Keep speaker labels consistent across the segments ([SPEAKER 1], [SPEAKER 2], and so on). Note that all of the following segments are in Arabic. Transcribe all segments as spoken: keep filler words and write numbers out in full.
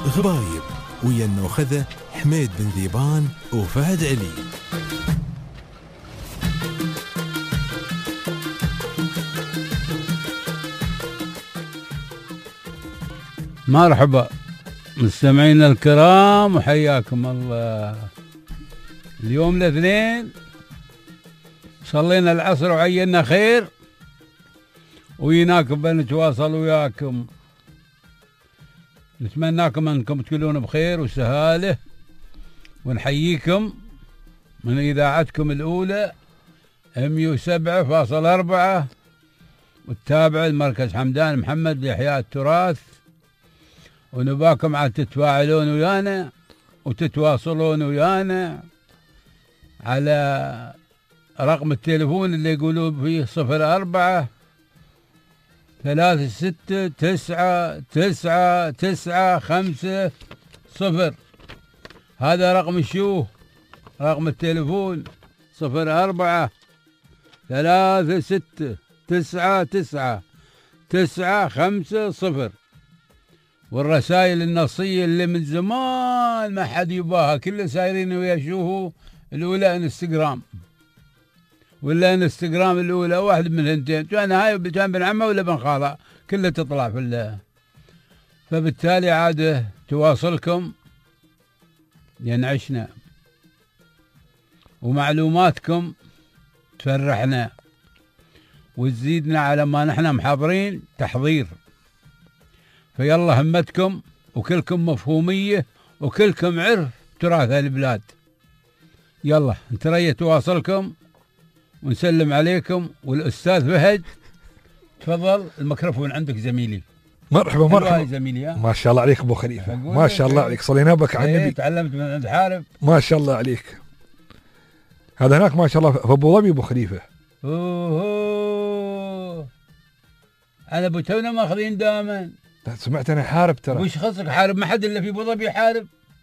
[SPEAKER 1] غرايب ويا النوخذة حميد بن ذيبان وفهد علي.
[SPEAKER 2] مرحبا مستمعينا الكرام وحياكم الله. اليوم الاثنين صلينا العصر وعينا خير ويناكم بنتواصل وياكم. نتمناكم انكم تكونون بخير وسهاله، ونحييكم من اذاعتكم الاولى مية وسبعة فاصلة أربعة والتابع المركز حمدان محمد لإحياء التراث. ونباكم عاد تتفاعلون ويانا وتتواصلون ويانا على رقم التليفون اللي يقولون فيه صفر أربعة ثلاثة ستة تسعة تسعة تسعة خمسة صفر. هذا رقم الشو رقم التليفون صفر أربعة ثلاثة ستة تسعة تسعة تسعة خمسة صفر. والرسائل النصية اللي من زمان ما حد يباها كله سايرين ويشوفوا الأولى انستغرام ولا انستغرام الأولى واحد من هنتين كان هاي كان بن عمه ولا بن خاله كله تطلع في الله. فبالتالي عاد تواصلكم ينعشنا ومعلوماتكم تفرحنا وتزيدنا على ما نحن محضرين تحضير. فيلا همتكم وكلكم مفهومية وكلكم عرف تراث البلاد. يلا نتريا تواصلكم ونسلم عليكم. والأستاذ فهد تفضل الميكروفون عندك زميلي.
[SPEAKER 3] مرحبا مرحبا
[SPEAKER 2] زميلي.
[SPEAKER 3] ما شاء الله عليك ابو خليفه، ما شاء الله عليك، صلينا بك على النبي.
[SPEAKER 2] تعلمت من عند حارب
[SPEAKER 3] ما شاء الله عليك. هذا هناك ما شاء الله في ابو ظبي ابو خليفه.
[SPEAKER 2] اوه انا ابو تونا ماخذين دائما.
[SPEAKER 3] سمعت انا حارب ترى.
[SPEAKER 2] وش خصك حارب؟ ما حد الا في ابو ظبي حارب.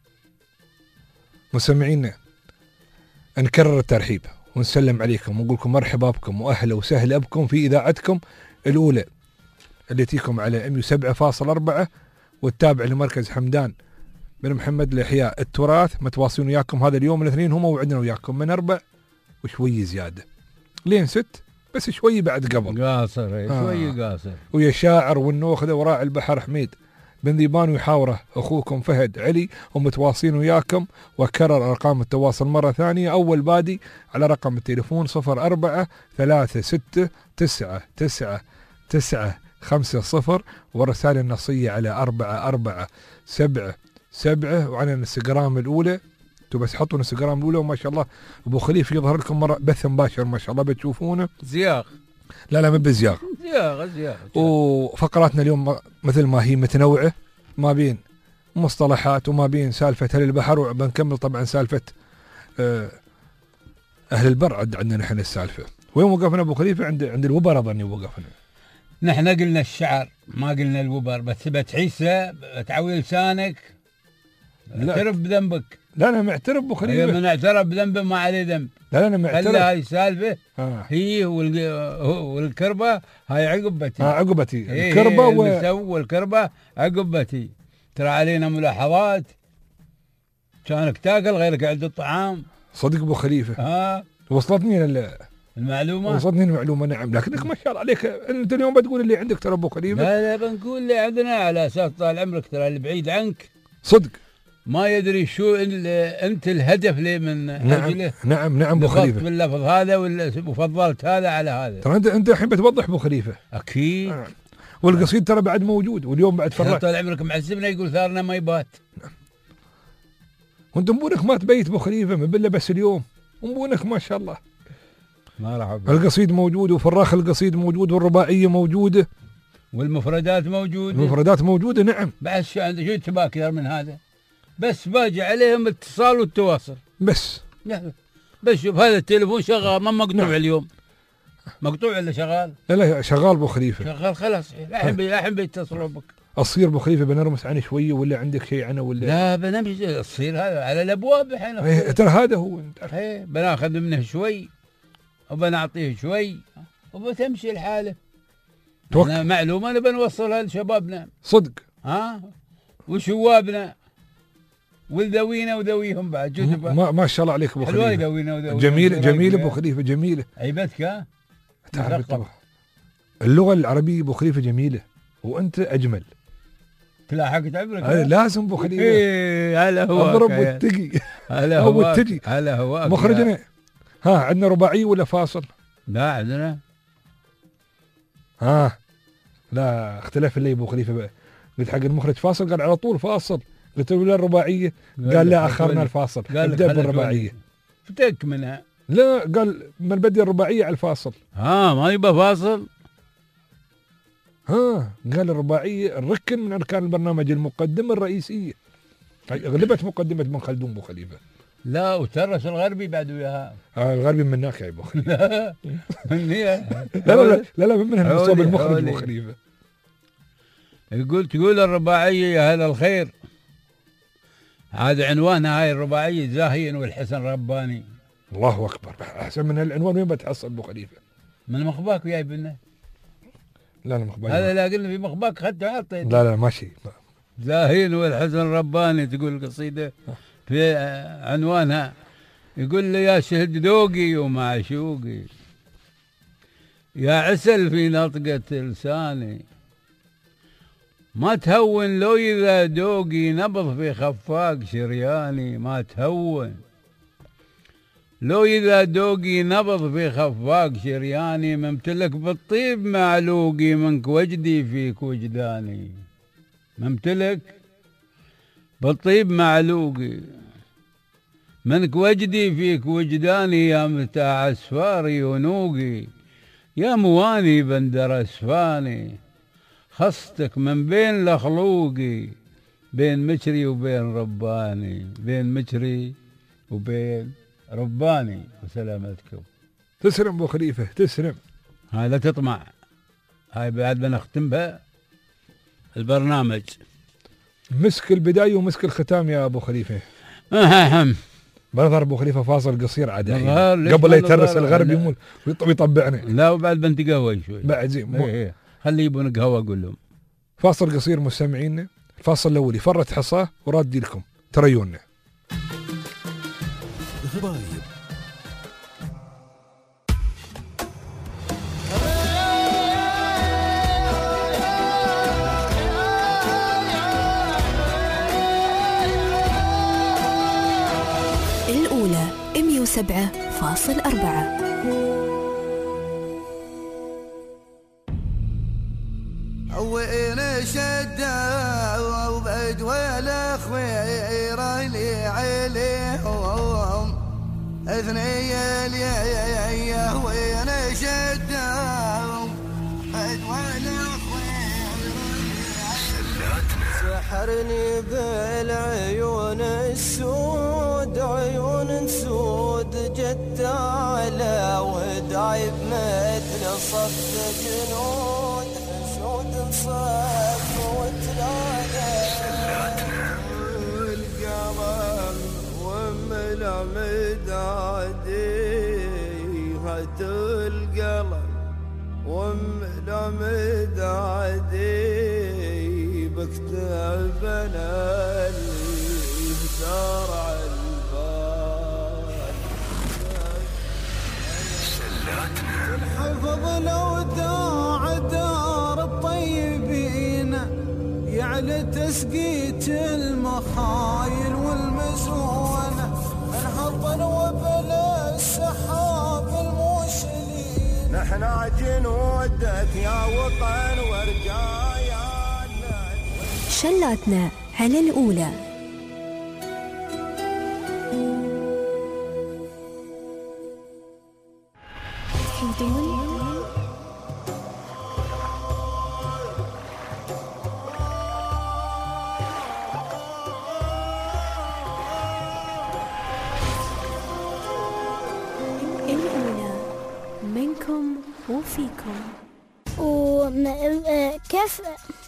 [SPEAKER 3] مستمعينا نكرر الترحيب ونسلم عليكم ونقول لكم مرحبا بكم واهلا وسهلا بكم في اذاعتكم الاولى اللي تيكم على مية وسبعة فاصلة أربعة والتابع لمركز حمدان بن محمد لإحياء التراث. متواصلين وياكم هذا اليوم الاثنين، هم موعدنا وياكم من أربع وشوي زيادة لين ست، بس شوي بعد قبل
[SPEAKER 2] قاصر شوي
[SPEAKER 3] آه.
[SPEAKER 2] قاصر.
[SPEAKER 3] ويا شاعر والنوخذة وراعي البحر حميد بن ذيبان ويحاوره أخوكم فهد علي، ومتواصلين وياكم. وكرر أرقام التواصل مرة ثانية. أول بادي على رقم التليفون صفر أربعة ثلاثة ستة تسعة تسعة تسعة خمسة صفر، والرسالة النصية على أربعة أربعة سبعة سبعة. وعلى الانستغرام الأولى انتوا بس حطوا الانستغرام الأولى وما شاء الله أبو خليفة يظهر لكم مرة بث مباشر ما شاء الله بتشوفونه.
[SPEAKER 2] زياغ
[SPEAKER 3] لا لا ما بزياغ
[SPEAKER 2] زياغ زياغ.
[SPEAKER 3] وفقراتنا اليوم مثل ما هي متنوعة ما بين مصطلحات وما بين سالفة أهل البحر، وبنكمل طبعا سالفة أهل البر. عندنا نحن السالفة. وين وقفنا أبو خليفة؟ عند عند الوبر أظني وقفنا.
[SPEAKER 2] نحن قلنا الشعر ما قلنا الوبر، بس بتحسه بتعوي لسانك اعترف بذنبك.
[SPEAKER 3] لا انا معترف ابو خليفه.
[SPEAKER 2] من اعترف بذنبه ما عليه ذنب.
[SPEAKER 3] لا لا انا معترف.
[SPEAKER 2] خلي هاي السالفه
[SPEAKER 3] آه.
[SPEAKER 2] هي والكربه هاي عقبتي.
[SPEAKER 3] اه عقبتي الكربه
[SPEAKER 2] و... والكربه عقبتي. ترى علينا ملاحظات كانك تاكل غيرك عند الطعام.
[SPEAKER 3] صدق ابو خليفه.
[SPEAKER 2] ها آه.
[SPEAKER 3] وصلتني لل...
[SPEAKER 2] المعلومة.
[SPEAKER 3] وصلتني المعلومة نعم. لكنك ما شاء الله عليك انت اليوم بتقول اللي عندك ترى ابو خليفة.
[SPEAKER 2] لا لا بنقول اللي عندنا على اساس طال عمرك ترى اللي بعيد عنك
[SPEAKER 3] صدق
[SPEAKER 2] ما يدري شو انت الهدف لي من
[SPEAKER 3] نعم
[SPEAKER 2] اجله.
[SPEAKER 3] نعم نعم ابو خليفه
[SPEAKER 2] باللفظ هذا وفضلت هذا على هذا.
[SPEAKER 3] ترى انت انت الحين بتوضح ابو خليفه.
[SPEAKER 2] اكيد.
[SPEAKER 3] آه. والقصيد ترى بعد موجود واليوم بعد فرق.
[SPEAKER 2] طال عمرك معذبنا يقول ثارنا ما يبات.
[SPEAKER 3] نعم. وانتم بونك ما تبيت ابو خليفه من بالله بس اليوم ومبونك ما شاء الله.
[SPEAKER 2] مرحبا.
[SPEAKER 3] القصيد موجود وفراخ القصيد موجود والرباعيه موجوده
[SPEAKER 2] والمفردات موجوده.
[SPEAKER 3] المفردات موجوده نعم.
[SPEAKER 2] بعد شو عندك شو تبغى اكثر من هذا؟ بس باجي عليهم الاتصال والتواصل
[SPEAKER 3] بس.
[SPEAKER 2] لا بس شوف هذا التليفون شغال ما مقطوع.
[SPEAKER 3] نعم.
[SPEAKER 2] اليوم مقطوع ولا شغال؟
[SPEAKER 3] لا لا شغال ابو خليفه.
[SPEAKER 2] شغال خلاص الحين الحين بيتصلوا بك.
[SPEAKER 3] اصير ابو خليفه بنرمس عنه شويه ولا عندك شيء عنه ولا؟
[SPEAKER 2] لا بنمشي تصير هذا على الابواب الحين.
[SPEAKER 3] ايه ترى هذا هو.
[SPEAKER 2] ايه بناخذ منه شوي وبنعطيه شوي وبتمشي الحاله. توك... معلومه نبي نوصلها لشبابنا.
[SPEAKER 3] صدق.
[SPEAKER 2] ها وشوابنا والذوينا وذويهم بعد. شو تبغى؟
[SPEAKER 3] ما, ما شاء الله عليك ابو
[SPEAKER 2] حلوة
[SPEAKER 3] خليفه.
[SPEAKER 2] ذوينا وذويهم.
[SPEAKER 3] جميله جميله ابو خليفه جميله.
[SPEAKER 2] عيبتك ها؟
[SPEAKER 3] تعرف طبعا اللغه العربيه ابو خليفه جميله وانت اجمل.
[SPEAKER 2] تلاحقت عبرك.
[SPEAKER 3] لازم ابو خليفه.
[SPEAKER 2] ايه هلا هو.
[SPEAKER 3] اضرب والتقي.
[SPEAKER 2] هلا
[SPEAKER 3] هو
[SPEAKER 2] هو.
[SPEAKER 3] والتقي.
[SPEAKER 2] هلا هو.
[SPEAKER 3] مخرجنا ها عندنا رباعيه ولا فاصل؟
[SPEAKER 2] لا عندنا.
[SPEAKER 3] ها لا اختلف اللي ابو خليفه بقى. قلت حق المخرج فاصل قال على طول فاصل. قلت له لا الرباعيه قال لا اخرنا الفاصل ابدا بالرباعيه.
[SPEAKER 2] فتك منها.
[SPEAKER 3] لا قال من بدي الرباعيه على الفاصل.
[SPEAKER 2] ها ما يبقى فاصل.
[SPEAKER 3] ها قال الرباعيه الركن من اركان البرنامج المقدمه الرئيسيه. غلبت مقدمه ابن خلدون ابو خليفه.
[SPEAKER 2] لا وترس الغربي بعد وياها.
[SPEAKER 3] آه الغربي منك يا ابو خليفه.
[SPEAKER 2] لا من هي.
[SPEAKER 3] لا لا لا لا منها من صوب المخرج ابو خليفه.
[SPEAKER 2] يقول تقول الرباعيه يا هلا الخير. هذا عنوانها هاي الرباعيه زاهين والحسن رباني.
[SPEAKER 3] الله اكبر احسن من هالعنوان وين بتحصل ابو خليفه؟
[SPEAKER 2] من مخباك وياي بنا.
[SPEAKER 3] لا لا مخباك
[SPEAKER 2] هذا لا قلنا في مخباك خدته حطيت.
[SPEAKER 3] لا لا ماشي.
[SPEAKER 2] زاهين والحسن رباني تقول القصيده في عنوانها. يقول لي يا شهد ذوقي ومعشوقي يا عسل في نطقة لساني ما تهون لو إذا ذوقي نبض في خفاق شرياني ما تهون لو إذا ذوقي نبض في خفاق شرياني ممتلك بالطيب معلوقي منك وجدي فيك وجداني ممتلك بالطيب معلوقي منك وجدي فيك وجداني يا متاع اسفاري ونوقي يا مواني بندر اسفاني خصتك من بين لخلوقي بين مجري وبين رباني بين مجري وبين رباني وسلامتكم.
[SPEAKER 3] تسلم ابو خليفه تسلم.
[SPEAKER 2] هاي لا تطمع هاي بعد بنختم بها البرنامج.
[SPEAKER 3] مسك البدايه ومسك الختام يا ابو خليفه.
[SPEAKER 2] أهم.
[SPEAKER 3] بنظهر ابو خليفه فاصل قصير عاد قبل لا يترس الغرب يمول ويطبعنا.
[SPEAKER 2] لا وبعد بنتقهوى شوي
[SPEAKER 3] بعد زين
[SPEAKER 2] ايه خليه يبون قهوه اقول لهم.
[SPEAKER 3] فاصل قصير مستمعينا. الفاصل الاول فرت حصاه ورادي لكم تريونا.
[SPEAKER 1] غبايب
[SPEAKER 4] الأولى مية وسبعة فاصل أربعة.
[SPEAKER 5] وين شدة وبدوى الأخوير اللي عليهم اثنية ليه وين شدة بدوى الأخوير سحرني بالعيون السود عيون سود جت على ودايب مثل صف جنود حشود صف وتلاقى القمر وملامد عدي هات القلم وملامد عدي بكتب انا اللي اختار عالبال الحفظ لو داع دار الطيبين يعلى تسقيت المخايل والمزونة انهضن وبلا السحاب الموشلين نحنا جنودك يا وطن ورجايا
[SPEAKER 4] شلاتنا على الأولى. الأولى منكم وفيكم.
[SPEAKER 6] وكيف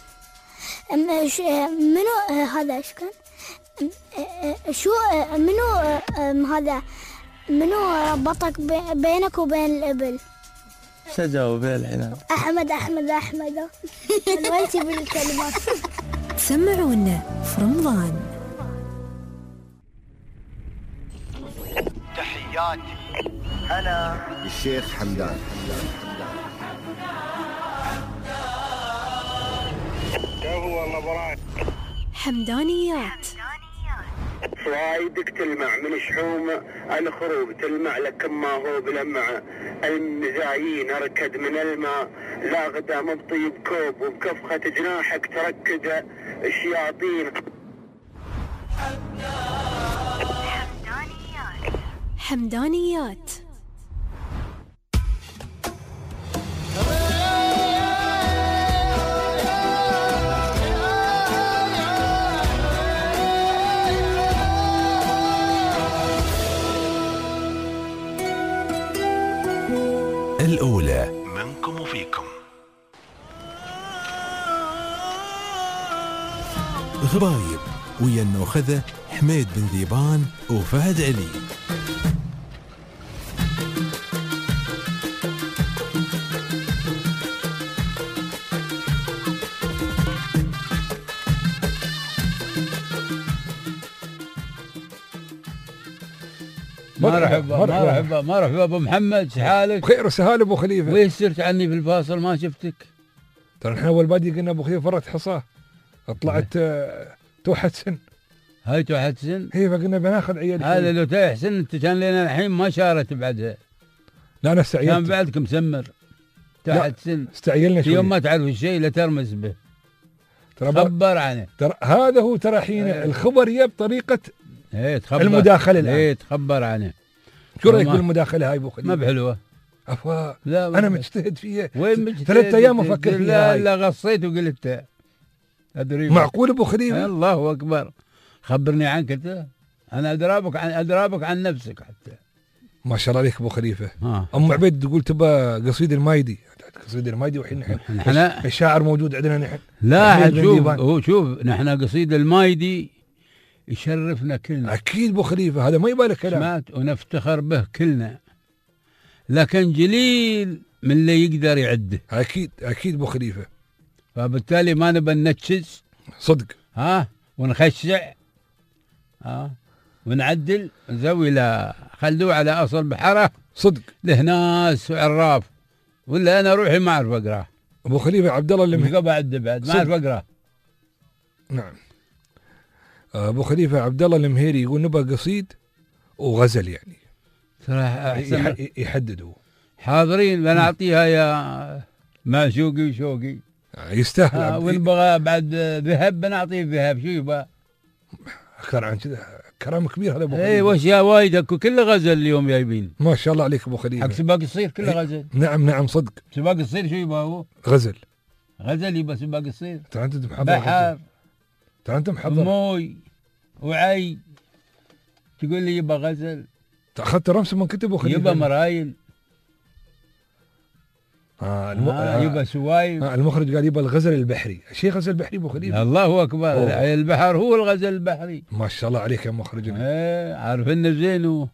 [SPEAKER 6] منو هذا ايش كان؟ شو منو هذا منو ربطك بينك وبين الإبل؟
[SPEAKER 7] شجاوب الحين.
[SPEAKER 6] أحمد أحمد أحمد. الوالتي بالكلمات.
[SPEAKER 4] تسمعونا في رمضان.
[SPEAKER 7] تحياتي أنا الشيخ حمدان.
[SPEAKER 8] هو المباراه
[SPEAKER 4] حمدانيات.
[SPEAKER 8] فوايدك تلمع من شحوم الخروب، تلمع لك ما هو بلمع المزايين اركد من الماء، لا غدا مبطي بكوب وبكفخة جناحك تركد الشياطين.
[SPEAKER 4] حمدانيات.
[SPEAKER 1] الأولى
[SPEAKER 7] منكم وفيكم.
[SPEAKER 1] غرايب ويا النوخذة حميد بن ذيبان وفهد علي.
[SPEAKER 2] مرحبا مرحبا مرحبا ابو محمد، شحالك؟
[SPEAKER 3] بخير وسهال ابو خليفه.
[SPEAKER 2] وين سرت عني في الفاصل ما شفتك؟
[SPEAKER 3] ترى احنا اول بادي قلنا ابو خليفه فرت حصاه، طلعت آه، توحد سن.
[SPEAKER 2] هاي توحد سن؟
[SPEAKER 3] هي فقلنا بناخذ عيال.
[SPEAKER 2] هذا لو تايح سن انت كان لنا الحين ما شارت بعدها.
[SPEAKER 3] لا انا استعجلت.
[SPEAKER 2] كان بعدك مسمر. توحد سن.
[SPEAKER 3] استعجلنا شوي.
[SPEAKER 2] يوم ما تعرف الشيء لا ترمز به.
[SPEAKER 3] ترى
[SPEAKER 2] خبر عنه.
[SPEAKER 3] ترى هذا هو ترى حين
[SPEAKER 2] ايه.
[SPEAKER 3] الخبر يب طريقه
[SPEAKER 2] ايه تخبر
[SPEAKER 3] المداخله الان.
[SPEAKER 2] ايه تخبر عنه.
[SPEAKER 3] شو رايك بالمداخله هاي ابو خليفه؟
[SPEAKER 2] ما بحلوه.
[SPEAKER 3] افا
[SPEAKER 2] لا
[SPEAKER 3] انا مجتهد فيها.
[SPEAKER 2] وين مجتهد؟
[SPEAKER 3] ثلاث ايام افكر فيها.
[SPEAKER 2] لا
[SPEAKER 3] هاي.
[SPEAKER 2] لا غصيت وقلت ادري.
[SPEAKER 3] معقول ابو خليفه؟
[SPEAKER 2] الله اكبر. خبرني عنك انت. انا ادرابك عن ادرابك عن نفسك حتى.
[SPEAKER 3] ما شاء الله عليك ابو خليفه.
[SPEAKER 2] ها.
[SPEAKER 3] ام عبيد تقول تبى قصيد المايدي. قصيد المايدي والحين نحن
[SPEAKER 2] نحن
[SPEAKER 3] الشاعر موجود عندنا نحن.
[SPEAKER 2] لا شوف هو شوف نحن قصيد المايدي يشرفنا كلنا.
[SPEAKER 3] اكيد ابو خليفه هذا ما يبالي كلام.
[SPEAKER 2] سمعت ونفتخر به كلنا. لكن جليل من اللي يقدر يعده.
[SPEAKER 3] اكيد اكيد ابو خليفه.
[SPEAKER 2] فبالتالي ما نبى ننتشز.
[SPEAKER 3] صدق.
[SPEAKER 2] ها ونخشع. ها ونعدل نسوي له خلوه على اصل بحره.
[SPEAKER 3] صدق.
[SPEAKER 2] له ناس وعراف. ولا انا روحي ما اعرف اقراه.
[SPEAKER 3] ابو خليفه عبد الله اللي
[SPEAKER 2] قبل بعد بعد ما اعرف اقراه.
[SPEAKER 3] نعم. ابو خليفه عبد الله المهيري يقول نبى قصيد وغزل يعني.
[SPEAKER 2] ترى احسن
[SPEAKER 3] يحددوا.
[SPEAKER 2] حاضرين بنعطيها يا معشوقي وشوقي.
[SPEAKER 3] يستاهل.
[SPEAKER 2] آه ونبغى بعد ذهب بنعطيه ذهب. شو يبغى؟
[SPEAKER 3] اكثر عن كذا كلام كبير هذا ابو خليفه.
[SPEAKER 2] اي واشياء وايد اكو كله غزل اليوم جايبين.
[SPEAKER 3] ما شاء الله عليك ابو خليفه.
[SPEAKER 2] حق سباق الصير كله غزل.
[SPEAKER 3] نعم نعم صدق.
[SPEAKER 2] سباق الصير شو يبغى هو؟
[SPEAKER 3] غزل.
[SPEAKER 2] غزل يبغى سباق الصير.
[SPEAKER 3] ترى انت محضر.
[SPEAKER 2] بحر.
[SPEAKER 3] ترى انت محضر.
[SPEAKER 2] موي وعي. تقول لي يبغى غزل.
[SPEAKER 3] اخذت رمز من كتب ابو خليفه.
[SPEAKER 2] يبغى مراين.
[SPEAKER 3] آه, الم...
[SPEAKER 2] آه يبغى سوايب.
[SPEAKER 3] آه المخرج قال يبغى الغزل البحري. شيء غزل بحري ابو خليفه.
[SPEAKER 2] الله اكبر. أوه. البحر هو الغزل البحري.
[SPEAKER 3] ما شاء الله عليك يا مخرجنا.
[SPEAKER 2] ايه عارف انه زين و...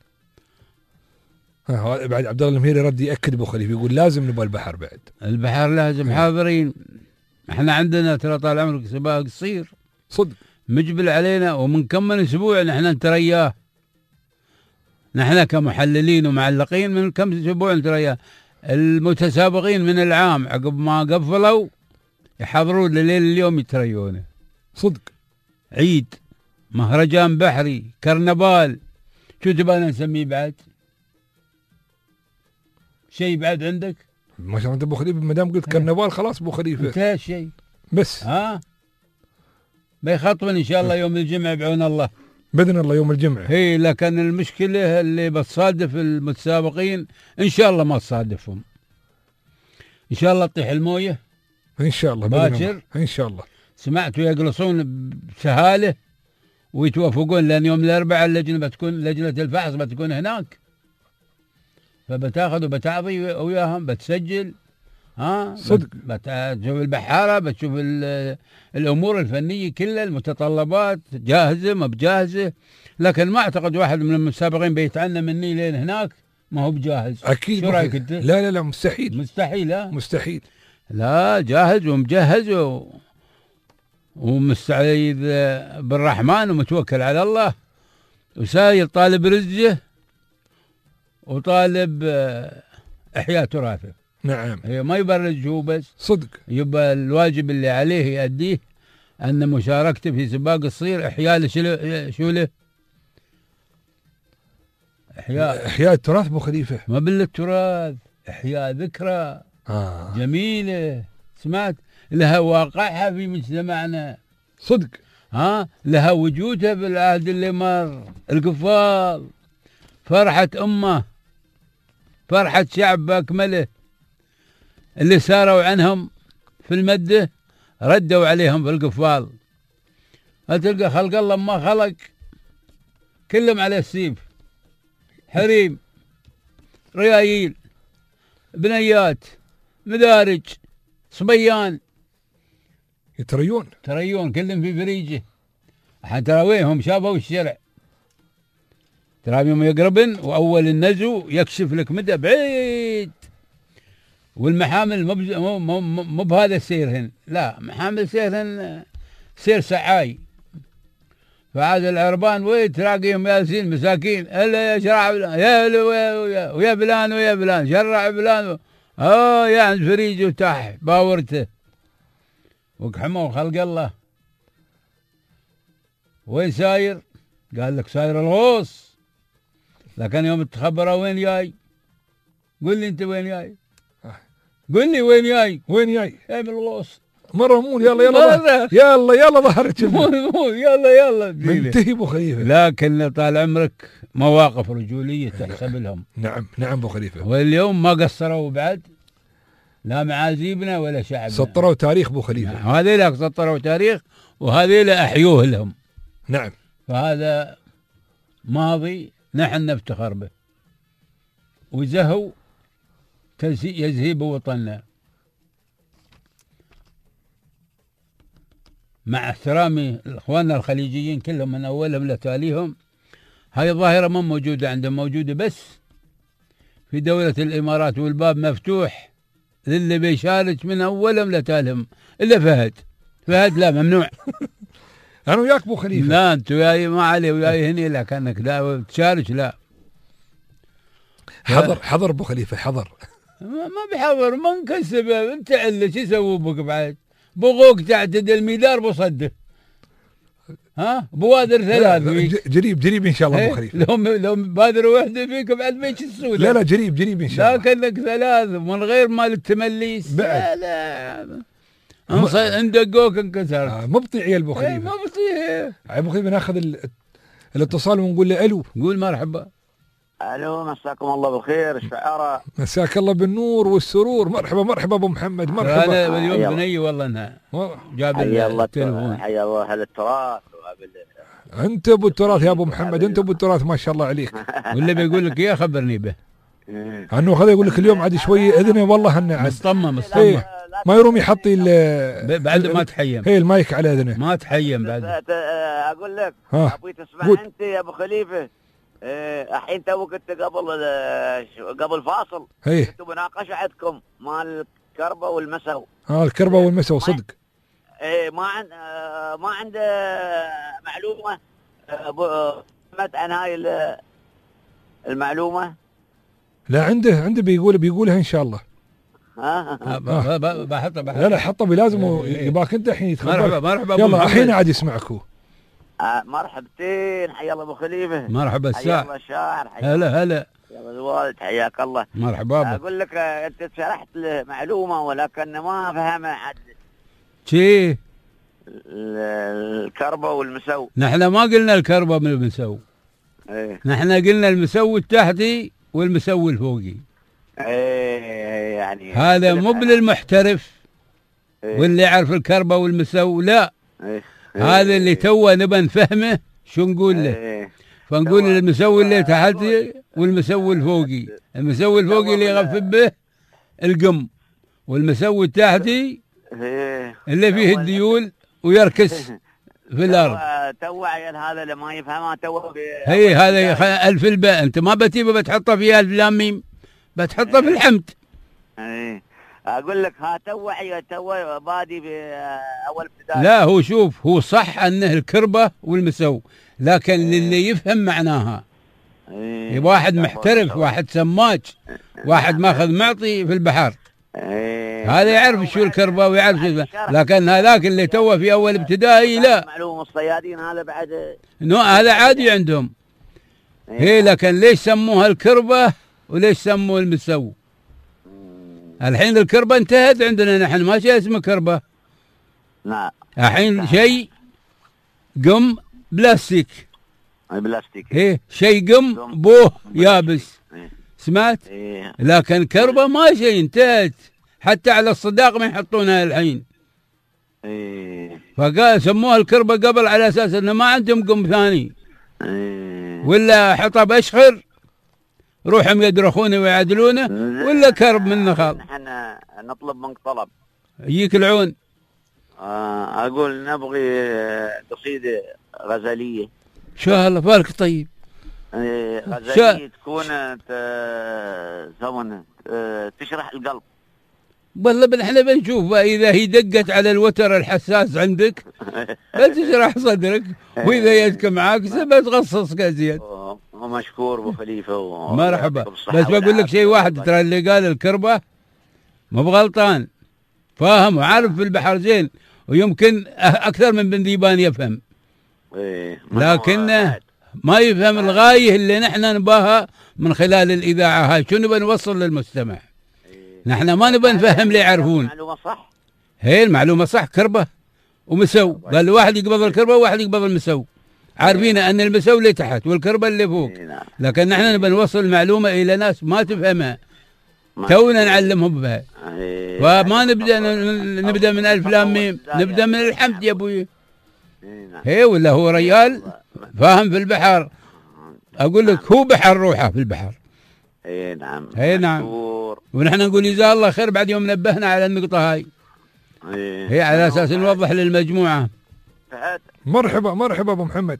[SPEAKER 3] آه بعد عبد الله المهيري رد ياكد ابو خليفه يقول لازم نبغى البحر بعد.
[SPEAKER 2] البحر لازم. حاضرين. احنا عندنا ترى طال عمرك سباق قصير.
[SPEAKER 3] صدق.
[SPEAKER 2] مجبل علينا ومن كم من اسبوع نحن نترياه. نحن كمحللين ومعلقين من كم اسبوع نترياه. المتسابقين من العام عقب ما قفلوا يحضرون لليل اليوم يتريونه.
[SPEAKER 3] صدق.
[SPEAKER 2] عيد مهرجان بحري كرنفال. شو تبغى نسميه بعد؟ شيء بعد عندك؟
[SPEAKER 3] ما شاء الله انت ابو خليفه ما دام قلت كرنفال خلاص ابو خليفه
[SPEAKER 2] انتهى الشيء
[SPEAKER 3] بس.
[SPEAKER 2] ها بيخطبن ان شاء الله يوم الجمعه بعون الله
[SPEAKER 3] باذن الله يوم الجمعه.
[SPEAKER 2] هي لكن المشكله اللي بتصادف المتسابقين ان شاء الله ما تصادفهم. ان شاء الله تطيح المويه
[SPEAKER 3] ان شاء الله
[SPEAKER 2] باكر
[SPEAKER 3] ان شاء الله.
[SPEAKER 2] سمعتوا يجلسون بسهاله ويتوافقون لان يوم الاربعاء اللجنه بتكون لجنه الفحص بتكون هناك. فبتاخذ وبتعطي وياهم بتسجل. ها
[SPEAKER 3] صدق.
[SPEAKER 2] بتشوف البحاره بتشوف الامور الفنيه كلها المتطلبات جاهزه ما بجاهزه. لكن ما اعتقد واحد من المتسابقين بيتعنى مني لين هناك ما هو بجاهز.
[SPEAKER 3] اكيد.
[SPEAKER 2] شو رايك انت؟
[SPEAKER 3] لا لا لا مستحيل.
[SPEAKER 2] مستحيل. لا
[SPEAKER 3] مستحيل.
[SPEAKER 2] لا جاهز ومجهز و... ومستعيذ بالرحمن ومتوكل على الله وساير طالب رزقه وطالب إحياء تراثه.
[SPEAKER 3] نعم.
[SPEAKER 2] هي ما يبرج هو بس
[SPEAKER 3] صدق،
[SPEAKER 2] يبقى الواجب اللي عليه يأديه أن مشاركته في سباق الصير إحياء شو له؟ إحياء
[SPEAKER 3] إحياء التراث أبو خليفة،
[SPEAKER 2] ما بالتراث، إحياء ذكرى
[SPEAKER 3] آه.
[SPEAKER 2] جميلة سمعت لها واقعها في مجتمعنا
[SPEAKER 3] صدق،
[SPEAKER 2] ها لها وجودها بالعهد اللي مر. القفال فرحة أمة، فرحة شعب بأكمله، اللي ساروا عنهم في المدة ردوا عليهم في القفال. هتلقى خلق الله ما خلق كلهم على السيف، حريم، ريايل، بنيات، مدارج، صبيان،
[SPEAKER 3] يتريون
[SPEAKER 2] تريون كلهم في فريجه. حتى تراويهم شافوا الشرع، تراويهم يقربن وأول النزو يكشف لك مدى بعيد. والمحامل مو مو مو بهذا السيرهن، لا محامل سيرهن سير سعاي. فعاد العربان وين تلاقيهم ياسين مساكين، الا يا شرع بلان يا ويا ويا بلان ويا بلان شرع بلان اه يا عند فريج وتح باورته وقحموا خلق الله. وين ساير؟ قال لك ساير الغوص. لكن يوم تخبره وين جاي؟ قل لي انت وين جاي؟ قل لي وين جاي؟
[SPEAKER 3] وين جاي؟
[SPEAKER 2] جاي من الغوص.
[SPEAKER 3] مرة مول يلا يلا يلا يلا ظهرت
[SPEAKER 2] يلا يلا
[SPEAKER 3] منتهي ابو خليفة.
[SPEAKER 2] لكن طال عمرك مواقف رجولية تحسب لهم.
[SPEAKER 3] نعم نعم ابو خليفة.
[SPEAKER 2] واليوم ما قصروا بعد لا معازيبنا ولا شعبنا،
[SPEAKER 3] سطروا تاريخ ابو خليفة.
[SPEAKER 2] نعم. هذيلا سطروا تاريخ وهذيلا احيوه لهم.
[SPEAKER 3] نعم.
[SPEAKER 2] فهذا ماضي نحن نفتخر به، وزهو يزهيب وطننا. مع احترامي اخواننا الخليجيين كلهم من اولهم لتاليهم، هاي الظاهرة ما موجودة عندهم، موجودة بس في دولة الامارات، والباب مفتوح للي بيشارك من اولهم لتالهم الا فهد. فهد لا ممنوع.
[SPEAKER 3] انا وياك ابو خليفة.
[SPEAKER 2] لا انت وياي ما علي وياي هني، لا كانك لا تشارك لا.
[SPEAKER 3] حضر حضر ابو خليفة حضر.
[SPEAKER 2] ما بحضر ما انكسب انت اللي شو يسووا بك بعد؟ بغوك تعتد الميدار بصده. ها بوادر ثلاث
[SPEAKER 3] جريب جريب ان شاء الله ابو خليفة.
[SPEAKER 2] لو لو بادر واحده فيك بعد ما يشسوا.
[SPEAKER 3] لا لا جريب جريب ان شاء الله.
[SPEAKER 2] لكنك ثلاث من غير مال التمليس
[SPEAKER 3] بعد.
[SPEAKER 2] لا لا اندقوك انكسرت.
[SPEAKER 3] آه مبطي عيال ابو خليفة.
[SPEAKER 2] مبطي.
[SPEAKER 3] ابو خليفة ناخذ الاتصال ونقول له الو.
[SPEAKER 2] قول مرحبا.
[SPEAKER 9] الو مساكم الله بالخير الشعراء.
[SPEAKER 3] مساك الله بالنور والسرور. مرحبا مرحبا ابو محمد مرحبا.
[SPEAKER 2] انا اليوم بني والله انها جاب التليفون.
[SPEAKER 9] حيا الله اهل التراث.
[SPEAKER 3] انت ابو التراث يا ابو محمد، انت ابو التراث ما شاء الله عليك.
[SPEAKER 2] واللي بيقول لك اياه خبرني به.
[SPEAKER 3] انه خذ يقول لك اليوم عاد شوي اذنه والله انه
[SPEAKER 2] مصطمه مصطمه
[SPEAKER 3] ما يروم يحطي
[SPEAKER 2] بعد ما تحيم.
[SPEAKER 3] هي المايك على اذنه
[SPEAKER 2] ما تحيم بعد.
[SPEAKER 9] اقول لك ابوي تسمع انت يا ابو خليفة. الحين تو كنت قبل قبل فاصل كنتوا مناقشه عندكم مال الكربه والمسو.
[SPEAKER 3] اه الكربه والمسو صدق.
[SPEAKER 9] ايه ما عند ما عنده معلومه عن هاي المعلومه.
[SPEAKER 3] لا عنده عنده بيقول بيقولها ان شاء الله.
[SPEAKER 9] ها
[SPEAKER 2] بحطه بحطه.
[SPEAKER 3] لا لا حطه بلازم يباك انت الحين يتخبر.
[SPEAKER 2] مرحبا مرحبا.
[SPEAKER 3] يلا الحين عاد يسمعك هو.
[SPEAKER 9] آه مرحبتين حيا الله ابو خليفة.
[SPEAKER 2] مرحبا الساعة.
[SPEAKER 9] حيا الله الشاعر.
[SPEAKER 2] هلا هلا.
[SPEAKER 9] يا الوالد حياك الله.
[SPEAKER 2] مرحبا بابا.
[SPEAKER 9] اقول لك انت شرحت له معلومة ولكن ما فهمها حد.
[SPEAKER 2] شي؟
[SPEAKER 9] الكربة والمسو.
[SPEAKER 2] نحن ما قلنا الكربة من المسو.
[SPEAKER 9] ايه.
[SPEAKER 2] نحن قلنا المسو التحتي والمسو الفوقي.
[SPEAKER 9] ايه يعني.
[SPEAKER 2] هذا مو للمحترف. ايه. واللي يعرف الكربة والمسو لا.
[SPEAKER 9] ايه.
[SPEAKER 2] هذا اللي توه نبى نفهمه شو نقول له.
[SPEAKER 9] ايه.
[SPEAKER 2] فنقول المسوي اللي تحتي والمسوي الفوقي. المسوي الفوقي اللي يغفف به القم، والمسوي التحتي
[SPEAKER 9] ايه.
[SPEAKER 2] اللي فيه الديول ويركس في الارض.
[SPEAKER 9] تو عيال هذا اللي ما يفهمها تو.
[SPEAKER 2] هي هذا الف الباء انت ما بتجيبه بتحطه في الف لام ميم، بتحطه في الحمد.
[SPEAKER 9] ايه اقول لك ها تو تو بادي باول ابتدائي.
[SPEAKER 2] لا هو شوف، هو صح انه الكربه والمسو، لكن إيه. للي يفهم معناها إيه. واحد محترف، واحد سماج، واحد ماخذ معطي في البحر، إيه. هذا يعرف شو الكربه ويعرف شو، لكن هذاك اللي توه في اول ابتدائي لا.
[SPEAKER 9] معلوم الصيادين هذا بعد
[SPEAKER 2] نو هذا عادي عندهم. هي إيه. لكن ليش سموها الكربه وليش سموه المسو؟ الحين الكربة انتهت عندنا نحن، ما شيء اسمه كربة.
[SPEAKER 9] لا
[SPEAKER 2] الحين شيء قم بلاستيك.
[SPEAKER 9] بلاستيك
[SPEAKER 2] ايه شيء قم بوه يابس. إيه. سمعت؟
[SPEAKER 9] إيه.
[SPEAKER 2] لكن كربة ما شيء، انتهت. حتى على الصداق ما يحطونها الحين.
[SPEAKER 9] إيه.
[SPEAKER 2] فقال سموها الكربة قبل على اساس انه ما عندهم قم ثاني.
[SPEAKER 9] إيه.
[SPEAKER 2] ولا حطب اشخر روحهم يدرخونه ويعدلونه، ولا كرب من نخل.
[SPEAKER 9] نحن نطلب منك طلب.
[SPEAKER 2] يجيك العون.
[SPEAKER 9] آه اقول نبغي قصيدة غزلية.
[SPEAKER 2] شو الله بالك طيب.
[SPEAKER 9] آه غزلية تكون زمن تشرح القلب.
[SPEAKER 2] والله احنا بنشوف اذا هي دقت على الوتر الحساس عندك بتشرح صدرك، واذا يدك معاك بتغصصك ازيد.
[SPEAKER 9] ومشكور ابو خليفه
[SPEAKER 2] مرحبا. بس بقول لك شيء واحد، ترى اللي قال الكربه مو بغلطان، فاهم وعارف في البحر زين، ويمكن اكثر من بن ذيبان يفهم.
[SPEAKER 9] ايه
[SPEAKER 2] لكنه ما يفهم الغايه اللي نحن نباها من خلال الاذاعه هاي، شنو بنوصل للمستمع. نحن ما نبى نفهم لي يعرفون.
[SPEAKER 9] المعلومه صح.
[SPEAKER 2] هي المعلومه صح، كربه ومسو، قال واحد يقبض الكربه وواحد يقبض المسو، عارفين ان المسو اللي تحت والكربه اللي فوق، لكن نحن نبى نوصل المعلومه الى ناس ما تفهمها، تونا نعلمهم بها. فما نبدا نبدا من الف لام ميم، نبدا من الحمد يا ابوي. هي ولا هو ريال فاهم في البحر، اقول لك هو بحر روحه في البحر.
[SPEAKER 9] اي نعم.
[SPEAKER 2] اي نعم. ونحن نقول جزاه الله خير بعد يوم نبهنا على النقطه هاي. هي على اساس نوضح للمجموعه.
[SPEAKER 3] مرحبا مرحبا ابو محمد.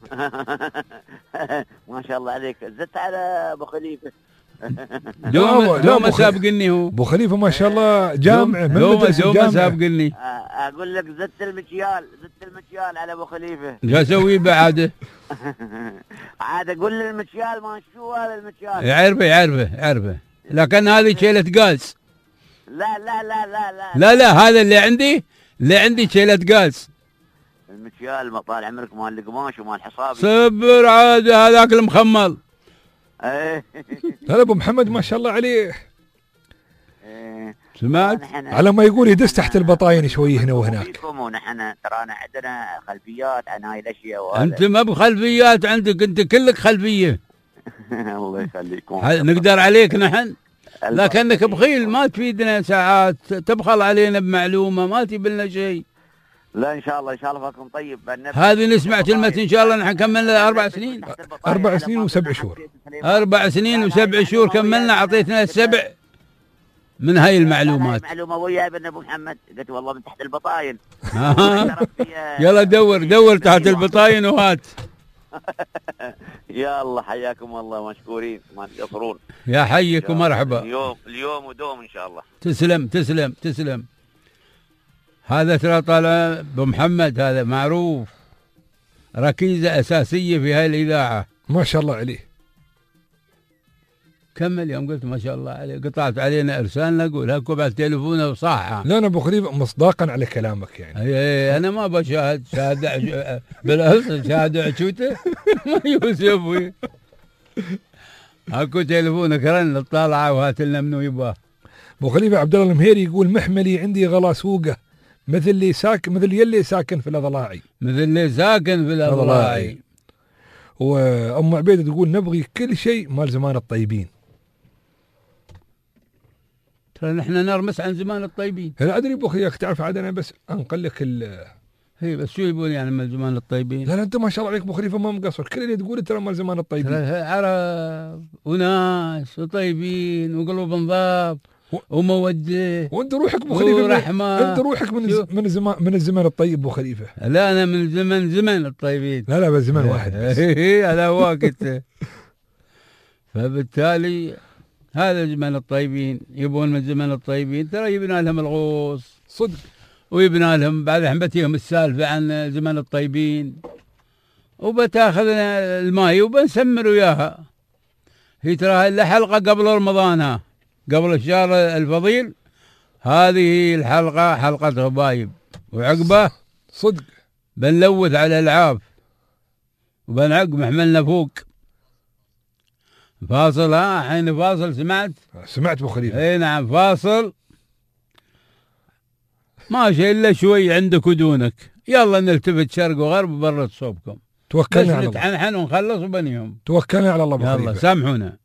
[SPEAKER 9] ما شاء الله عليك، زدت على ابو خليفه.
[SPEAKER 2] دوم دوم سابقني هو
[SPEAKER 3] ابو خليفه ما شاء الله جامعه من
[SPEAKER 2] مدرسه دوم سابقني.
[SPEAKER 9] اقول لك زدت المكيال، زدت المكيال على ابو خليفه.
[SPEAKER 2] شو اسوي بعده؟
[SPEAKER 9] عاد اقول للمكيال ما شو هذا المكيال.
[SPEAKER 2] يعرفه يعرفه يعرفه، لكن هذه شيلة قاز.
[SPEAKER 9] لا لا لا لا لا
[SPEAKER 2] لا لا هذا اللي عندي، اللي عندي شيلة قاز.
[SPEAKER 9] المكيال ما طال عمرك مال القماش ومال حصابي.
[SPEAKER 2] صبر عاد هذاك المخمل.
[SPEAKER 9] ايه
[SPEAKER 3] هذا ابو محمد ما شاء الله عليه.
[SPEAKER 9] ايه
[SPEAKER 2] سمعت؟
[SPEAKER 3] على ما يقول يدس تحت البطاين شوي هنا وهناك.
[SPEAKER 9] ونحن ترانا عندنا خلفيات عن هاي الاشياء.
[SPEAKER 2] انت ما بخلفيات عندك، انت كلك خلفيه.
[SPEAKER 9] الله يخليكم.
[SPEAKER 2] نقدر عليك نحن، لكنك بخيل ما تفيدنا ساعات، تبخل علينا بمعلومه ما تجيب لنا شيء.
[SPEAKER 9] لا ان شاء الله ان شاء الله فاكم طيب.
[SPEAKER 2] هذه نسمع كلمه ان شاء الله. نحن كملنا اربع سنين
[SPEAKER 3] اربع سنين وسبع شهور
[SPEAKER 2] اربع سنين وسبع شهور كملنا، اعطيتنا السبع من هاي المعلومات.
[SPEAKER 9] معلومه ويا ابن ابو محمد، قلت والله من تحت البطاين.
[SPEAKER 2] يلا دور دور تحت البطاين وهات.
[SPEAKER 9] يا الله حياكم الله، مشكورين ما تقصرون.
[SPEAKER 2] يا حيك ومرحبا.
[SPEAKER 9] اليوم اليوم ودوم ان شاء الله.
[SPEAKER 2] تسلم تسلم تسلم. هذا ترى طالع ابو محمد، هذا معروف ركيزه اساسيه في هاي الاذاعه.
[SPEAKER 3] ما شاء الله عليه.
[SPEAKER 2] كمل يوم قلت ما شاء الله عليه، قطعت علينا ارسالنا اقول هاكو بعد تليفونه وصاحه.
[SPEAKER 3] لا انا ابو خليفه مصداقا على كلامك يعني.
[SPEAKER 2] اي اي انا ما بشاهد شاهد بالاصل شاهد عشوته ما يوسف. هاكو تليفونك رن طالعه وهات لنا منو يباه.
[SPEAKER 3] ابو خليفه عبد الله المهيري يقول محملي عندي غلا سوقه مثل اللي ساكن مثل يلي ساكن في الاضلاعي.
[SPEAKER 2] مثل اللي ساكن في الاضلاعي.
[SPEAKER 3] وام عبيده تقول نبغي كل شيء مال زمان الطيبين.
[SPEAKER 2] ترى نحن نرمس عن زمان الطيبين.
[SPEAKER 3] انا ادري ابو خليفه تعرف عاد انا بس انقل لك ال
[SPEAKER 2] هي بس شو يبون يعني مال زمان الطيبين؟
[SPEAKER 3] لا لا انت ما شاء الله عليك ابو خليفه ما مقصر، كل اللي تقول ترى مال زمان الطيبين.
[SPEAKER 2] عرب وناس وطيبين وقلوب نظاف وموده.
[SPEAKER 3] وانت روحك ابو خليفه
[SPEAKER 2] ورحمه.
[SPEAKER 3] انت روحك من الز... من الزمان من الزمان الطيب ابو خليفه.
[SPEAKER 2] لا انا من زمن زمن الطيبين.
[SPEAKER 3] لا لا بس زمان واحد بس.
[SPEAKER 2] هذا هو كنت. فبالتالي هذا زمن الطيبين، يبون من زمن الطيبين ترى يبنى لهم الغوص
[SPEAKER 3] صدق،
[SPEAKER 2] ويبنى لهم بعد حبتيهم السالفة عن زمن الطيبين، وبتاخذ الماي وبنسمر وياها. هي ترى إلا حلقة قبل رمضان، ها قبل الشهر الفضيل، هذه الحلقة حلقة غبايب، وعقبه
[SPEAKER 3] صدق
[SPEAKER 2] بنلوث على العاف وبنعقم حملنا فوق. فاصل، ها حين فاصل. سمعت
[SPEAKER 3] سمعت ابو خليفه؟
[SPEAKER 2] اي نعم فاصل، ماشي الا شوي عندك ودونك. يلا نلتفت شرق وغرب وبرد صوبكم.
[SPEAKER 3] توكلنا على الله،
[SPEAKER 2] نتحنحن ونخلص وبنيهم.
[SPEAKER 3] توكلنا على الله ابو خليفه.
[SPEAKER 2] يلا سامحونا.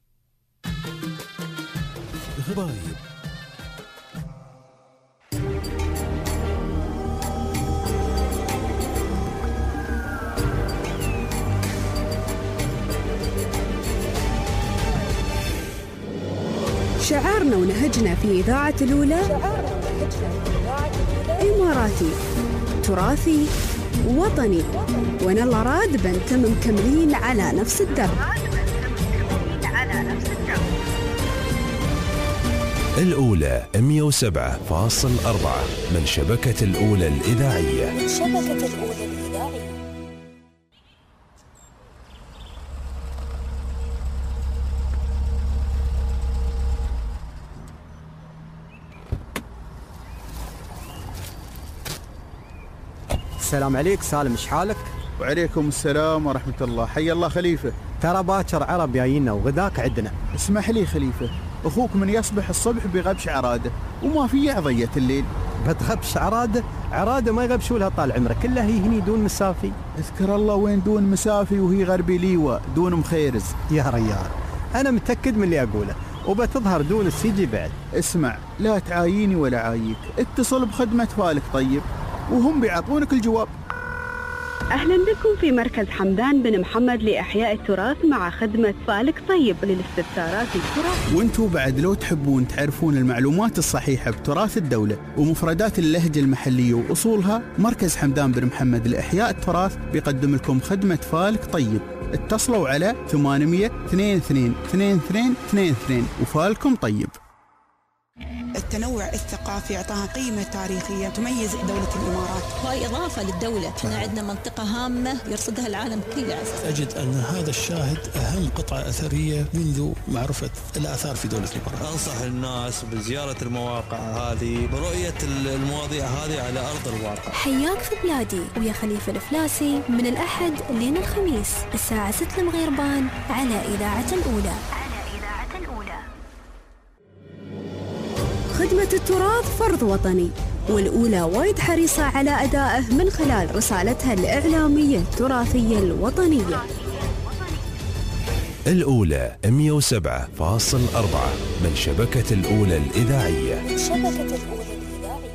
[SPEAKER 1] غبايب.
[SPEAKER 10] شعارنا ونهجنا في إذاعة الأولى إماراتي، تراثي، وطني، ونال أراد بنتم مكملين على نفس الدرب.
[SPEAKER 1] الأولى مئة وسبعة فاصل أربعة من شبكة الأولى الإذاعية.
[SPEAKER 4] من شبكة الأولى الإذاعية.
[SPEAKER 11] السلام عليك سالم، ايش حالك؟
[SPEAKER 12] وعليكم السلام ورحمة الله. حي الله خليفة.
[SPEAKER 11] ترى باكر عرب جايينا وغداك عندنا.
[SPEAKER 12] اسمح لي خليفة، اخوك من يصبح الصبح بغبش عراده وما في عضية الليل.
[SPEAKER 11] بتغبش عراده؟ عراده ما يغبشوا لها طال عمرك، كلها هي هني دون مسافي.
[SPEAKER 12] اذكر الله وين دون مسافي وهي غربي ليوة دون مخيرز.
[SPEAKER 11] يا ريال انا متأكد من اللي اقوله، وبتظهر دون السيجي بعد.
[SPEAKER 12] اسمع، لا تعاييني ولا عاييك، اتصل بخدمة فالك طيب وهم بيعطونك الجواب.
[SPEAKER 10] أهلا بكم في مركز حمدان بن محمد لإحياء التراث مع خدمة فالك طيب للاستفسارات التراثية.
[SPEAKER 12] وانتوا بعد لو تحبون تعرفون المعلومات الصحيحة بتراث الدولة ومفردات اللهجة المحلية وأصولها، مركز حمدان بن محمد لإحياء التراث بيقدم لكم خدمة فالك طيب. اتصلوا على ثمانمئة اثنين اثنين اثنين اثنين اثنين اثنين وفالكم طيب.
[SPEAKER 13] التنوع الثقافي اعطاها قيمة تاريخية تميز دولة الإمارات،
[SPEAKER 14] وهي إضافة للدولة. احنا عندنا منطقة هامة يرصدها العالم كله.
[SPEAKER 15] أجد أن هذا الشاهد أهم قطعة أثرية منذ معرفة الآثار في دولة الإمارات.
[SPEAKER 16] أنصح الناس بزيارة المواقع هذه، برؤية المواضيع هذه على أرض الواقع.
[SPEAKER 4] حياك في بلادي ويا خليفة الفلاسي من الأحد لين الخميس الساعة ستة المغربان على إذاعة الأولى.
[SPEAKER 10] خدمة التراث فرض وطني، والأولى وايد حريصة على أدائه من خلال رسالتها الإعلامية التراثية الوطنية.
[SPEAKER 1] الأولى مئة وسبعة فاصل أربعة من شبكة الأولى الإذاعية.
[SPEAKER 4] من شبكة الأولى الإذاعية.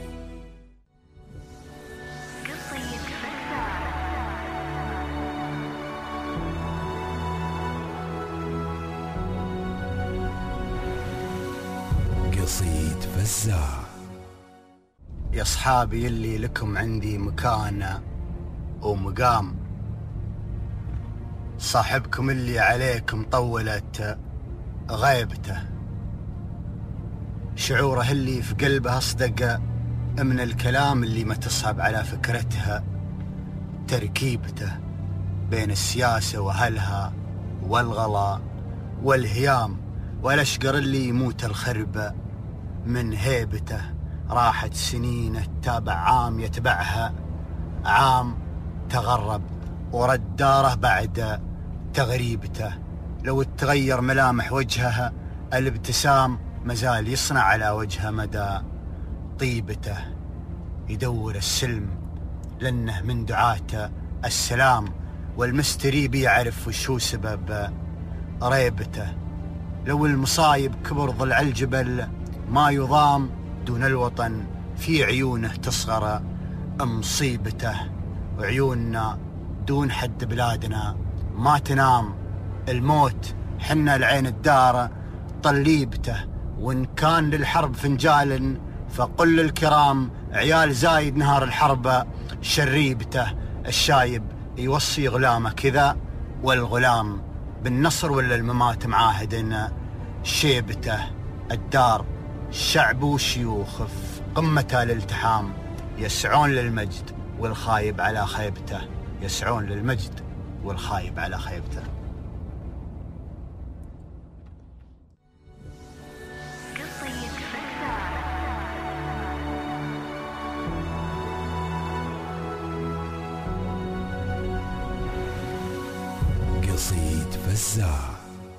[SPEAKER 1] قصيد فزاع.
[SPEAKER 17] يا أصحابي اللي لكم عندي مكانة ومقام، صاحبكم اللي عليكم طولت غيبته، شعوره اللي في قلبه أصدق من الكلام اللي ما تصعب على فكرتها تركيبته، بين السياسة وأهلها والغلا والهيام والأشقر اللي يموت الخربة من هيبته. راحت سنين تتابع عام يتبعها عام، تغرب ورد داره بعد تغريبته. لو تغير ملامح وجهها الابتسام مازال يصنع على وجهه مدى طيبته. يدور السلم لأنه من دعاته السلام، والمستري بيعرف وشو سبب ريبته. لو المصايب كبر ضلع الجبل ما يضام، دون الوطن في عيونه تصغر مصيبته. وعيوننا دون حد بلادنا ما تنام، الموت حنا العين الدار طليبته. وإن كان للحرب فنجال فقل للكرام عيال زايد نهار الحرب شريبته. الشايب يوصي غلامه كذا، والغلام بالنصر ولا الممات معاهد شيبته الدار الشعب والشيوخ في قمة الالتحام يسعون للمجد والخايب على خيبته، يسعون للمجد والخايب على خيبته.
[SPEAKER 1] قصيد فزاع.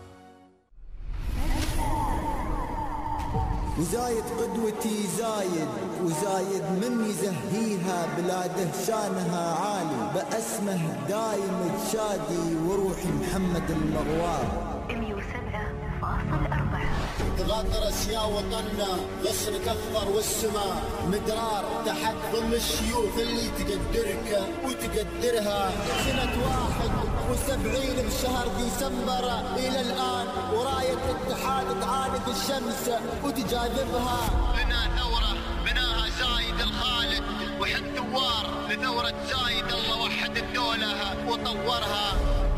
[SPEAKER 18] وزايد قدوتي زايد وزايد من يزهيها بلاده شانها عالي، باسمه دايم تشادي وروحي محمد المغوار.
[SPEAKER 19] مية وسبعة فاصل أربعة.
[SPEAKER 18] تغادرس يا وطننا غصنك اخضر والسماء مدرار تحت ظل الشيوخ اللي تقدرك وتقدرها. سنة واحد وسبعين بشهر ديسمبر الى الان وراية اتحاد تعاند الشمس وتجاذبها. بنا ثورة بناها زايد الخالد وحد ثوار لثورة زايد، الله وحد الدولة وطورها.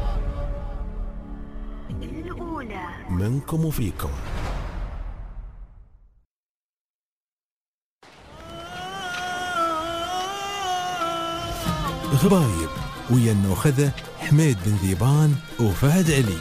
[SPEAKER 19] الأولى
[SPEAKER 1] منكم وفيكم. غرايب ويا النوخذة حميد بن ذيبان وفهد علي.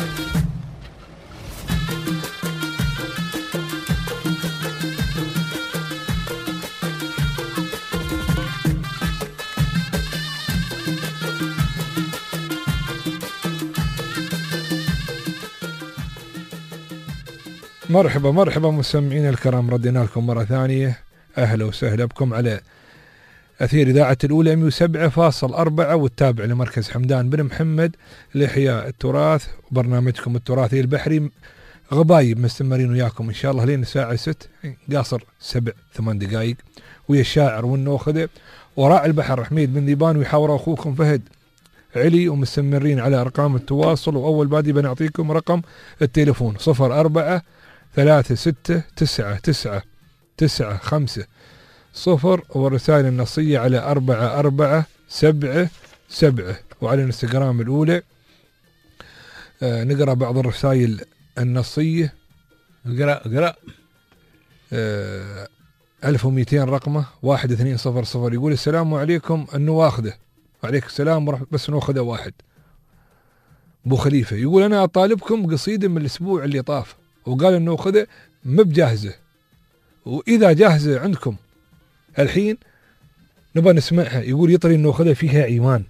[SPEAKER 3] مرحبا مرحبا مستمعينا الكرام، ردينا لكم مرة ثانية، أهلا وسهلا بكم على أثير إذاعة الأولى مية وسبعة فاصل أربعة والتابع لمركز حمدان بن محمد لإحياء التراث وبرنامجكم التراثي البحري. غبايب مستمرين وياكم إن شاء الله لين الساعة ست قاصر سبع ثمان دقائق، ويا الشاعر والنوخذة وراعي البحر حميد بن ذيبان ويحاور أخوكم فهد علي، ومستمرين على أرقام التواصل. وأول بادي بنعطيكم رقم التليفون صفر أربعة ثلاثة ستة تسعة تسعة تسعة خمسة صفر، والرسائل النصية على أربعة أربعة سبعة سبعة. وعلى الانستغرام الأولى آه نقرأ بعض الرسائل النصية.
[SPEAKER 2] اقرأ اقرأ.
[SPEAKER 3] آه ألف ومئتين رقمه واحد اثنين صفر صفر. يقول السلام عليكم النواخذة. وعليك السلام ورحمة، بس نوخذة واحد. أبو خليفة يقول أنا أطالبكم قصيدة من الأسبوع اللي طاف، وقال النوخذة مب جاهزة، وإذا جاهزة عندكم الحين نبغى نسمعها. يقول يطري النوخذة فيها إيمان.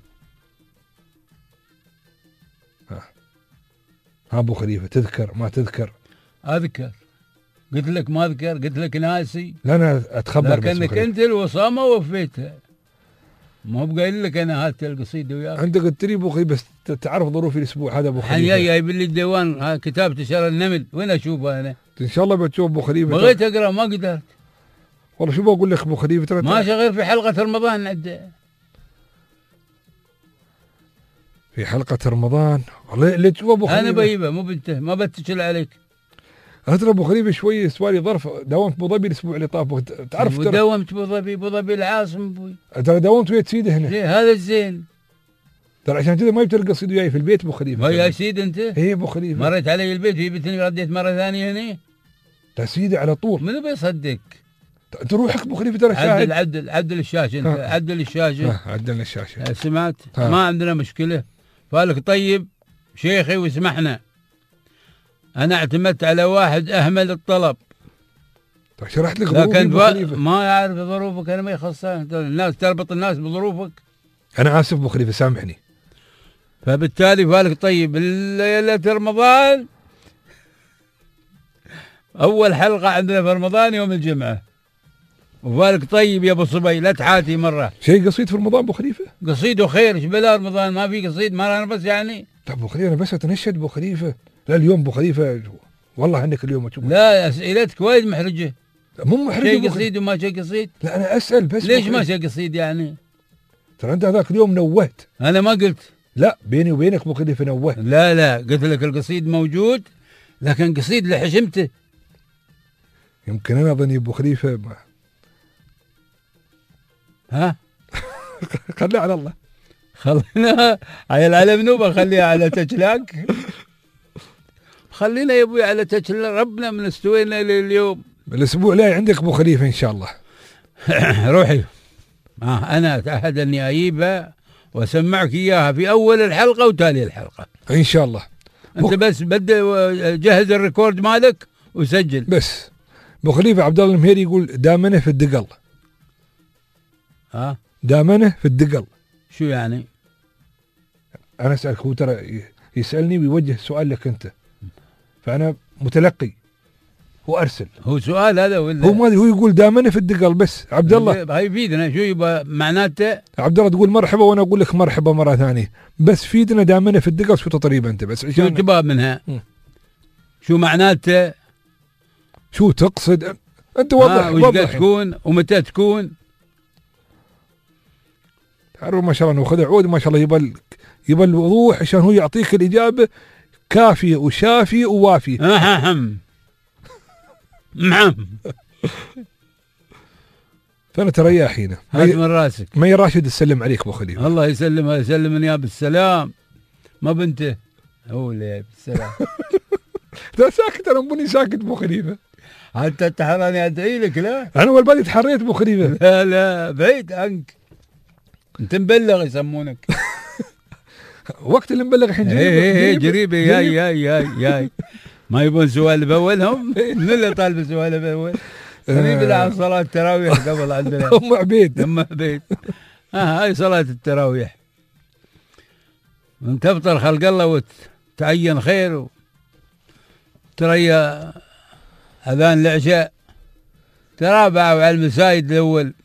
[SPEAKER 3] ها. ها أبو خليفة تذكر ما تذكر؟
[SPEAKER 2] أذكر، قلت لك ما أذكر، قلت لك ناسي.
[SPEAKER 3] لا أنا أتخبر،
[SPEAKER 2] لكنك أنت الوصامة وفيتها، مو بقايل لك أنا هات القصيدة وياك.
[SPEAKER 3] أنت قلت لي أبو خليفة بس تعرف ظروف الأسبوع هذا أبو خليفة.
[SPEAKER 2] حيا جايب لي الديوان ها كتاب تشار النمل، وين أشوفه أنا؟
[SPEAKER 3] إن شاء الله بتشوف أبو خليفة.
[SPEAKER 2] بغيت أقرأ ما قدرت
[SPEAKER 3] والله. شو بقول لك أبو خليفة ترى
[SPEAKER 2] ما غير في حلقة رمضان عد.
[SPEAKER 3] في حلقة رمضان والله اللي تشوف أبو خليفة.
[SPEAKER 2] أنا بجيبه مو بنته ما بتشل عليك.
[SPEAKER 3] أترى أبو خليفة شوي سوالي ظرف. داومت أبو ظبي الأسبوع اللي طاف تعرف.
[SPEAKER 2] ترى داومت أبو ظبي أبو ظبي العاصم أبوي.
[SPEAKER 3] ترى داومت ويا سيدي هنا.
[SPEAKER 2] هذا الزين.
[SPEAKER 3] ترى عشان كذا ما بتلقى قصيدة وياي في البيت أبو خليفة.
[SPEAKER 2] ويا سيد أنت؟
[SPEAKER 3] إيه أبو خليفة.
[SPEAKER 2] مريت علي البيت وجبتني رديت مرة ثانية هنا.
[SPEAKER 3] يا سيدي على طول.
[SPEAKER 2] منو بيصدق؟
[SPEAKER 3] أنت روحك أبو خليفة ترى شاهد.
[SPEAKER 2] عدل عدل عدل الشاشة أنت. عدل الشاشة.
[SPEAKER 3] ها عدلنا الشاشة.
[SPEAKER 2] سمعت؟ ها. ما عندنا مشكلة. فالك طيب شيخي واسمحنا. أنا اعتمدت على واحد أهمل الطلب.
[SPEAKER 3] طيب شرحت لك
[SPEAKER 2] لكن ظروفي ما يعرف ظروفك. أنا ما يخصها الناس تربط الناس بظروفك.
[SPEAKER 3] أنا آسف أبو خليفة سامحني.
[SPEAKER 2] فبالتالي فالك طيب ليلة رمضان أول حلقة عندنا في رمضان يوم الجمعة، وفالك طيب يا أبو صبي لا تحاتي مرة.
[SPEAKER 3] شيء قصيد في رمضان أبو خليفة؟
[SPEAKER 2] قصيد وخير إيش بلا رمضان ما في قصيد ما أنا بس يعني.
[SPEAKER 3] طب أبو خليفة أنا بس أتنشد أبو خليفة. لا اليوم أبو خليفة والله عنك اليوم أشوف.
[SPEAKER 2] لا أسئلتك وايد محرجة.
[SPEAKER 3] مو محرجة.
[SPEAKER 2] شيء قصيد وما شيء قصيد.
[SPEAKER 3] لا أنا أسأل بس.
[SPEAKER 2] ليش ما شيء قصيد يعني؟
[SPEAKER 3] ترى أنت هذاك اليوم نوهت.
[SPEAKER 2] أنا ما قلت.
[SPEAKER 3] لا بيني وبينك أبو خليفة نوهت.
[SPEAKER 2] لا لا قلت لك القصيد موجود، لكن قصيد لحشمته.
[SPEAKER 3] يمكن أنا أظني أبو خليفة ما.
[SPEAKER 2] ها
[SPEAKER 3] خليها على الله.
[SPEAKER 2] خلينا على العلم نوبة خليها على تجلاك. خلينا يا ابوي على تجل ربنا من استوينا لليوم.
[SPEAKER 3] الاسبوع الجاي عندك ابو خليفه ان شاء الله.
[SPEAKER 2] روحي. آه انا اتعهد اني اجيبها واسمعك اياها في اول الحلقه وتالي الحلقه
[SPEAKER 3] ان شاء الله.
[SPEAKER 2] انت بس بدي جهز الريكورد مالك وسجل
[SPEAKER 3] بس. ابو خليفه عبد الله المهيري يقول دامنه في الدقل.
[SPEAKER 2] ها آه؟
[SPEAKER 3] دامنه في الدقل
[SPEAKER 2] شو يعني؟
[SPEAKER 3] انا اسالك، هو ترى يسالني ويوجه السؤال لك انت، فانا متلقي وارسل.
[SPEAKER 2] هو سؤال هذا ولا
[SPEAKER 3] هو ما هو يقول دامنه في الدقل بس. عبد الله
[SPEAKER 2] هاي يفيدنا شو يبقى معناته؟
[SPEAKER 3] عبد الله تقول مرحبا وانا اقول لك مرحبا مره ثانيه، بس فيدنا دامنه في الدقل شو تطريبا انت بس
[SPEAKER 2] شو تبغى منها؟ م. شو معناته؟
[SPEAKER 3] شو تقصد انت؟ وضح
[SPEAKER 2] وش تكون ومتى تكون؟
[SPEAKER 3] تعرف ما شاء الله انه خذ عود ما شاء الله يبى يبى الوضوح عشان هو يعطيك الاجابه كافيه وشافيه ووافيه.
[SPEAKER 2] اهم نعم.
[SPEAKER 3] فانا تريح هنا.
[SPEAKER 2] هات من راسك.
[SPEAKER 3] مي راشد تسلم عليك ابو خليفه.
[SPEAKER 2] الله يسلمها يسلم يا بالسلام. ما بنته هو اللي بالسلام.
[SPEAKER 3] لا ساكت انا بني ساكت ابو خليفه.
[SPEAKER 2] حتى تحراني ادعي لك. لا
[SPEAKER 3] انا اول بالي تحريت ابو خليفه.
[SPEAKER 2] لا لا بعيد عنك. انت مبلغ يسمونك.
[SPEAKER 3] وقت اللي مبلغ الحين
[SPEAKER 2] جريبه. ايه جريبه ياي ياي ياي ياي ما يبون سؤال باول. هم من اللي طالب سؤال باول؟ قريب عن صلاه التراويح قبل عندنا.
[SPEAKER 3] ام عبيد.
[SPEAKER 2] ام عبيد. اه هاي صلاه التراويح. من تفطر خلق الله وتعين خير وتريا اذان العشاء ترابعوا على المسايد الاول.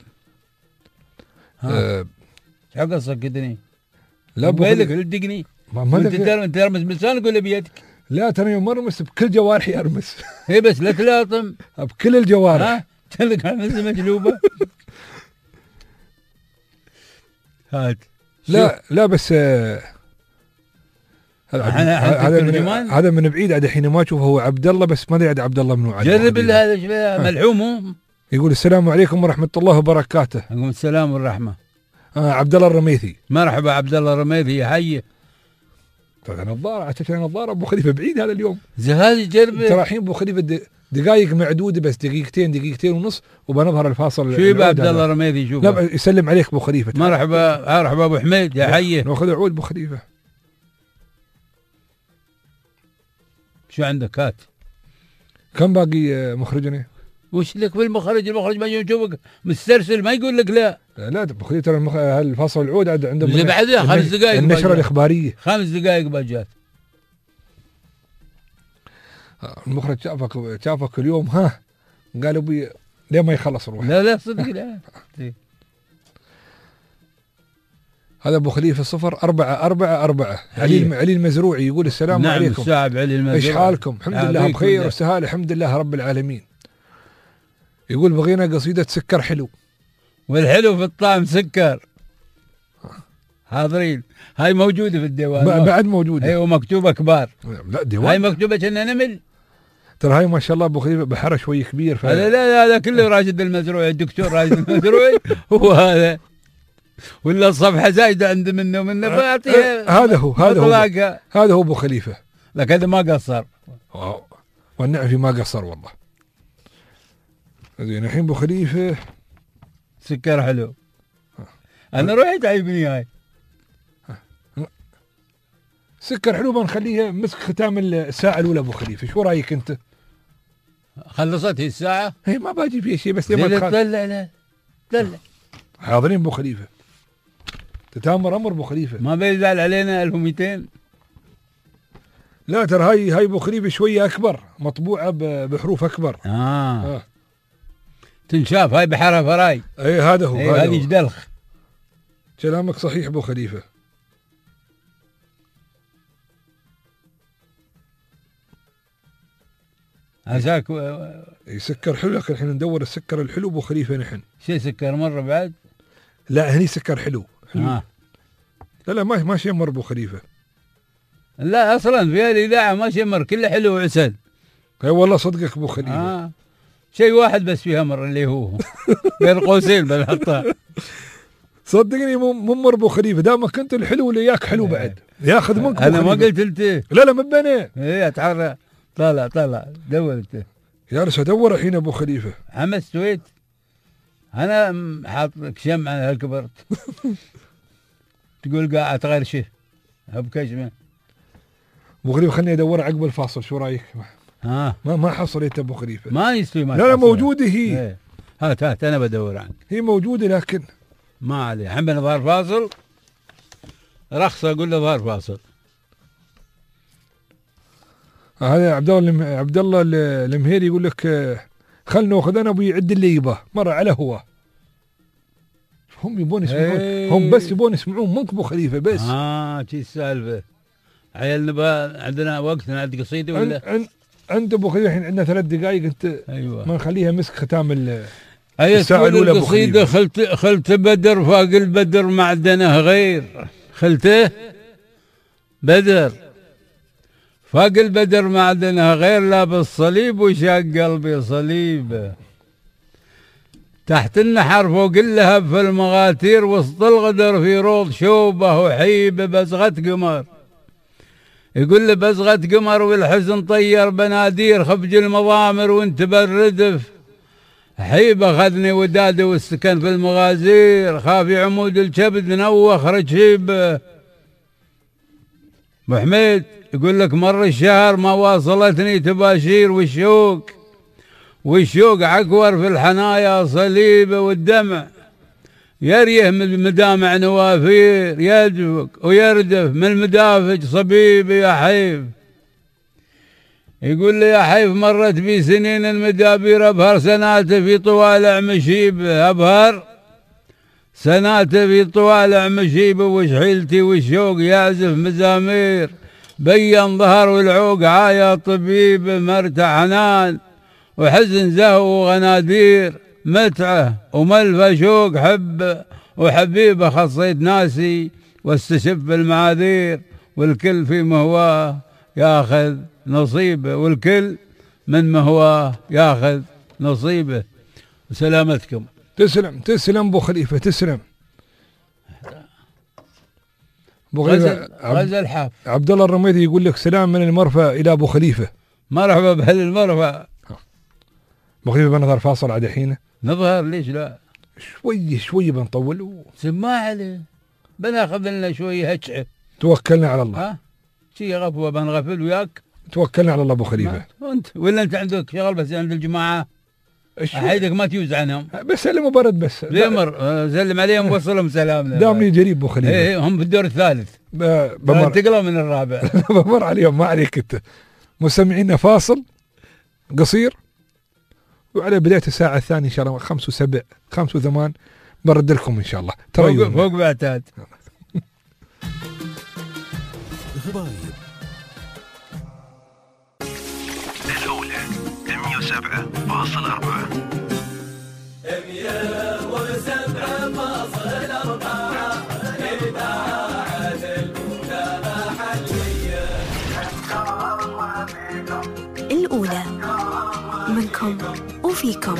[SPEAKER 2] ها شو قصك كدني؟
[SPEAKER 3] لا
[SPEAKER 2] بالك لدقني. انت انت ترمس بلسانك ولا بيدك؟
[SPEAKER 3] لا ترى يوم ارمس بكل جوارحي ارمس.
[SPEAKER 2] هي بس لا تلاطم
[SPEAKER 3] بكل الجوارح.
[SPEAKER 2] ها تلك مجلوبه. هات.
[SPEAKER 3] لا لا بس آه هذا من هذا من بعيد عاد الحين ما اشوفه هو عبد الله، بس ما ادري عاد عبد الله منو عاد.
[SPEAKER 2] جرب هذا ملحوم.
[SPEAKER 3] يقول السلام عليكم ورحمه الله وبركاته.
[SPEAKER 2] عليكم السلام والرحمه.
[SPEAKER 3] آه عبد الله الرميثي.
[SPEAKER 2] مرحبا عبد الله الرميثي يا حي.
[SPEAKER 3] ترى نظاره عشان نظاره ابو خليفه بعيد هذا اليوم.
[SPEAKER 2] زهاد جرب.
[SPEAKER 3] ترى الحين ابو خليفه دقائق معدوده بس دقيقتين دقيقتين ونص وبنظهر الفاصل.
[SPEAKER 2] شو يبقى عبد الله الرميثي؟ شوف
[SPEAKER 3] لا يسلم عليك ابو خليفه.
[SPEAKER 2] مرحبا مرحبا ابو حميد يا حي.
[SPEAKER 3] ناخذ عود ابو خليفه.
[SPEAKER 2] شو عندك هات؟
[SPEAKER 3] كم باقي مخرجنا؟
[SPEAKER 2] وش لك بالمخرج؟ المخرج ما يشوفك مسترسل ما يقول لك لا.
[SPEAKER 3] لا ابو خليفه ترى المخ... الفاصل العود عندهم
[SPEAKER 2] اللي بعدها خمس دقائق
[SPEAKER 3] النشره الاخباريه.
[SPEAKER 2] خمس دقائق باجات.
[SPEAKER 3] المخرج شافك شافك اليوم ها قال ابوي ليه ما يخلص روح.
[SPEAKER 2] لا لا صدق لا.
[SPEAKER 3] هذا ابو خليفه صفر أربعة أربعة أربعة. علي علي المزروعي يقول السلام
[SPEAKER 2] نعم
[SPEAKER 3] عليكم.
[SPEAKER 2] الساعب علي المزروعي.
[SPEAKER 3] ايش حالكم؟ الحمد لله بخير وسهال الحمد لله رب العالمين. يقول بغينا قصيده سكر حلو.
[SPEAKER 2] والحلو في الطعم سكر. حاضرين. هاي موجوده في الديوان.
[SPEAKER 3] بعد موجوده.
[SPEAKER 2] ايوه مكتوبه كبار.
[SPEAKER 3] لا ديوان.
[SPEAKER 2] هاي مكتوبه كنا نمل.
[SPEAKER 3] ترى هاي ما شاء الله ابو خليفه بحره شوي كبير. ف...
[SPEAKER 2] لا لا لا هذا كله راشد المزروعي. الدكتور راشد المزروعي هو هذا. ولا الصفحه زايده عند منه منه بعطيها.
[SPEAKER 3] هذا هو هذا هو هذا هو ابو خليفه.
[SPEAKER 2] لك هذا ما قصر.
[SPEAKER 3] والنعم في ما قصر والله. زين الحين ابو خليفه
[SPEAKER 2] سكر حلو. انا روحي تعيبني هاي.
[SPEAKER 3] سكر حلو بنخليها مسك ختام الساعه الاولى ابو خليفه. شو رايك انت؟
[SPEAKER 2] خلصت هي الساعه؟
[SPEAKER 3] هي ما باجي فيها شيء بس لما
[SPEAKER 2] تدلع. لا دلع.
[SPEAKER 3] حاضرين ابو خليفه. تتامر امر ابو خليفه.
[SPEAKER 2] ما بيزعل علينا ألف ومئتين.
[SPEAKER 3] لا ترى هاي هاي ابو خليفه شويه اكبر مطبوعه بحروف اكبر.
[SPEAKER 2] اه, آه. تنشاف هاي بحرها فراي.
[SPEAKER 3] اي هذا هو.
[SPEAKER 2] اي هذه جدلخ.
[SPEAKER 3] كلامك صحيح ابو خليفه.
[SPEAKER 2] عساك
[SPEAKER 3] يسكر حلو. لكن الحين ندور السكر الحلو ابو خليفه نحن.
[SPEAKER 2] شيء سكر مره بعد؟
[SPEAKER 3] لا هني سكر حلو. حلو.
[SPEAKER 2] آه.
[SPEAKER 3] لا لا ما ما شمر ابو خليفه.
[SPEAKER 2] لا اصلا في الاذاعه ما شمر كله حلو وعسل.
[SPEAKER 3] اي والله صدقك ابو خليفه.
[SPEAKER 2] آه. شيء واحد بس فيها مر اللي هو بين قوسين بنحطها.
[SPEAKER 3] صدقني مو مر ابو خليفه دامك كنت الحلو اللي ياك حلو بعد ياخذ منك.
[SPEAKER 2] انا ما قلت انت.
[SPEAKER 3] لا لا ما بنا.
[SPEAKER 2] ايه اتحرى طلع طلع دور انت.
[SPEAKER 3] جالس ادور الحين ابو خليفه.
[SPEAKER 2] محمد سويت انا حاط لك شمعه هالكبرت. تقول قاعد تغرشه بكشمه.
[SPEAKER 3] ابو خليفه خليني ادور عقب الفاصل، شو رايك؟
[SPEAKER 2] ها
[SPEAKER 3] ما ما حصلت ابو خليفه.
[SPEAKER 2] ما يستوي ما
[SPEAKER 3] لا لا موجوده هي.
[SPEAKER 2] ايه. هات هات انا بدور عنك.
[SPEAKER 3] هي موجوده لكن
[SPEAKER 2] ما عليه. الحين ظهر فاصل رخصه اقول له ظهر فاصل.
[SPEAKER 3] هذا عبد الله عبد الله المهيري يقول لك خلنا ناخذ انا ابوي يعد اللي يباه مره على هو. هم يبون يسمعون
[SPEAKER 2] ايه.
[SPEAKER 3] هم بس يبون يسمعون منك ابو خليفه بس.
[SPEAKER 2] اه شي السالفه. عيال نبغى عندنا وقت نعد قصيده ولا؟
[SPEAKER 3] عند عند ابو خليفه الحين عندنا ثلاث دقائق انت.
[SPEAKER 2] ايوه
[SPEAKER 3] ما نخليها مسك ختام
[SPEAKER 2] الساعه الاولى. القصيده خلت خلت بدر فاق البدر معدنه غير. خلته بدر فاق البدر معدنه غير، لابس صليب وشاق قلبي صليب. تحت النحر فوق اللهب في المغاتير، وسط الغدر في روض شوبه وحيبه بزغة قمر. يقول له بزغة قمر والحزن طير بنادير، خفج المضامر وانت بالردف. حيبه خذني وداده والسكن في المغازير، خافي عمود الكبد نوخ رشيبه. ابو حميد يقول لك مر الشهر ما واصلتني تباشير، والشوق والشوق عكور في الحنايا صليبه، والدمع يريه من المدامع نوافير، يدفق ويردف من المدافج صبيب يا حيف. يقول لي يا حيف مرت بي سنين المدابير، ابهر سناته في طوالع مشيبه، ابهر سناته في طوالع مشيبه، وشحيلتي والشوق يعزف مزامير، بين ظهر والعوق عايا طبيب، مرتع حنان وحزن زهو وغنادير، متعه وملفه شوق حب وحبيبه، خصيت ناسي واستشف المعاذير، والكل في مهواه ياخذ نصيبه، والكل من مهواه ياخذ نصيبه. وسلامتكم.
[SPEAKER 3] تسلم تسلم ابو خليفه تسلم.
[SPEAKER 2] ابو خليفه غزل حاف.
[SPEAKER 3] عبد الله الرميدي يقول لك سلام من المرفأ الى ابو خليفه.
[SPEAKER 2] مرحبا باهل المرفأ.
[SPEAKER 3] ابو خليفه بنظهر فاصل عاد الحين.
[SPEAKER 2] نظهر ليش لا؟
[SPEAKER 3] شوي شوي بنطول و...
[SPEAKER 2] سماع عليه بناخذ لنا شوي هجعه.
[SPEAKER 3] توكلنا على الله.
[SPEAKER 2] ها؟ شي غفوه بنغفل وياك.
[SPEAKER 3] توكلنا على الله ابو خليفه.
[SPEAKER 2] انت ولا انت عندك شغل بس عند الجماعه؟ احيدك ما تيوز عنهم.
[SPEAKER 3] بس سلم برد بس.
[SPEAKER 2] بيمر سلم عليهم ووصلهم سلامنا.
[SPEAKER 3] دامني جريب ابو خليفه.
[SPEAKER 2] ايه هم في الدور الثالث.
[SPEAKER 3] بمر
[SPEAKER 2] انتقلوا من الرابع.
[SPEAKER 3] بمر عليهم ما عليك انت. مستمعينا فاصل قصير، وعلى بداية الساعة الثانية إن شاء الله خمس وسبع خمس وثمان برد لكم إن شاء الله.
[SPEAKER 2] فوق فوق بعتاد.
[SPEAKER 1] غبايب
[SPEAKER 7] الأولى مية وسبعة فاصل أربعة.
[SPEAKER 5] مية وسبعة فاصل أربعة إذاعة الأولى محلية.
[SPEAKER 4] الأولى منكم وفيكم.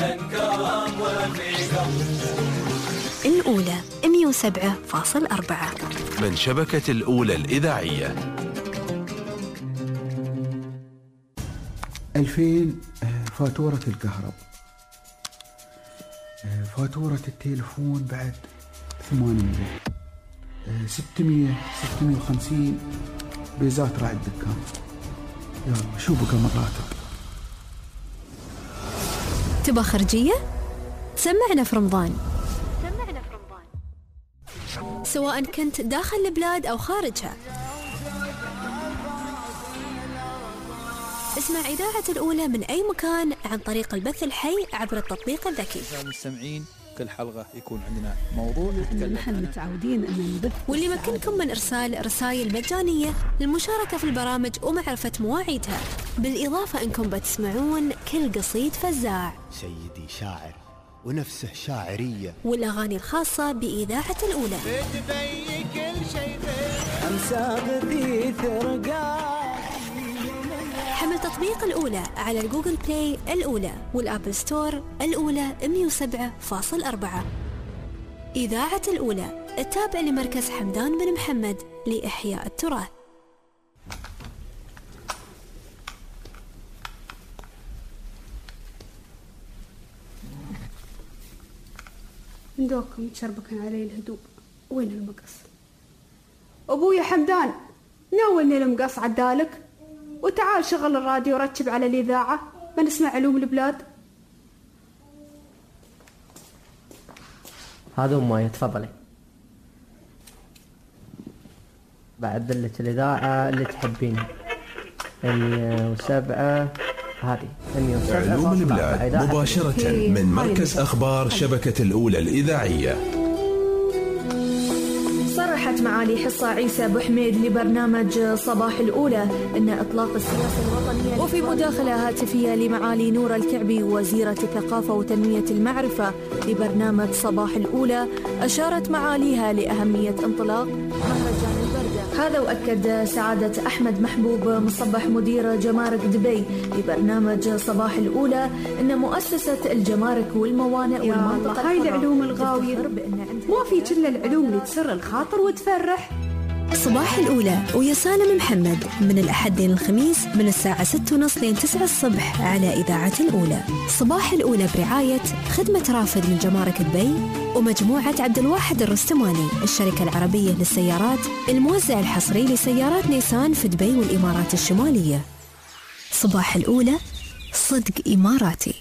[SPEAKER 4] الأولى مية وسبعة فاصل أربعة
[SPEAKER 1] من شبكة الأولى الإذاعية.
[SPEAKER 20] ألفين فاتورة الكهرب، فاتورة التليفون بعد ثمانمية، ستمية ستمية وخمسين بيزات راعي الدكان. يلا شو بقى مراتب.
[SPEAKER 4] تبغى خرجية؟ سمعنا في رمضان.
[SPEAKER 19] سمعنا في رمضان.
[SPEAKER 4] سواء كنت داخل البلاد أو خارجها، اسمع إذاعة الأولى من أي مكان عن طريق البث الحي عبر التطبيق الذكي.
[SPEAKER 21] المستمعين كل حلقة يكون عندنا موضوع نتكلم
[SPEAKER 10] نحن متعودين أن نبث،
[SPEAKER 4] واللي يمكنكم من إرسال رسائل مجانية للمشاركة في البرامج ومعرفة مواعيدها، بالإضافة أنكم بتسمعون كل قصيد فزاع،
[SPEAKER 17] سيدي شاعر ونفسه شاعرية،
[SPEAKER 4] والأغاني الخاصة بإذاعة الأولى.
[SPEAKER 5] بتبي كل شيء أمسى غثيث رقاي.
[SPEAKER 4] حمل تطبيق الأولى على الجوجل بلاي الأولى والآبل ستور الأولى مية وسبعة فاصل أربعة. إذاعة الأولى التابع لمركز حمدان بن محمد لإحياء التراث.
[SPEAKER 6] ندوكم تشربكن علي الهدوء. وين المقص؟ أبوي حمدان ناولني المقص عدالك، وتعال شغل الراديو ورتب على الإذاعة ما نسمع علوم البلاد.
[SPEAKER 22] هذا أمي تفضلي. بعدل لك الإذاعة اللي تحبينها. مية وسبعة هذه مية وسبعة.
[SPEAKER 1] علوم البلاد مباشرة من مركز أخبار شبكة الأولى الإذاعية.
[SPEAKER 23] صرحت معالي حصة عيسى أبو حميد لبرنامج صباح الأولى أن إطلاق السياسة الوطنية، وفي مداخلة هاتفية لمعالي نور الكعبي وزيرة الثقافة وتنمية المعرفة لبرنامج صباح الأولى، أشارت معاليها لأهمية انطلاق مهرجان البردة. هذا وأكد سعادة أحمد محبوب مصبح مدير جمارك دبي لبرنامج صباح الأولى أن مؤسسة الجمارك والموانئ والمنطقة
[SPEAKER 6] هاي العلوم الغاوية ما في كل العلوم اللي تسر الخاطر وتفرح.
[SPEAKER 4] صباح الأولى ويا سالم محمد من الأحد للخميس من الساعة ستة ونص لين تسعة الصبح على إذاعة الأولى. صباح الأولى برعاية خدمة رافد من جمارك دبي ومجموعة عبد الواحد الرستماني، الشركة العربية للسيارات، الموزع الحصري لسيارات نيسان في دبي والإمارات الشمالية. صباح الأولى صدق إماراتي.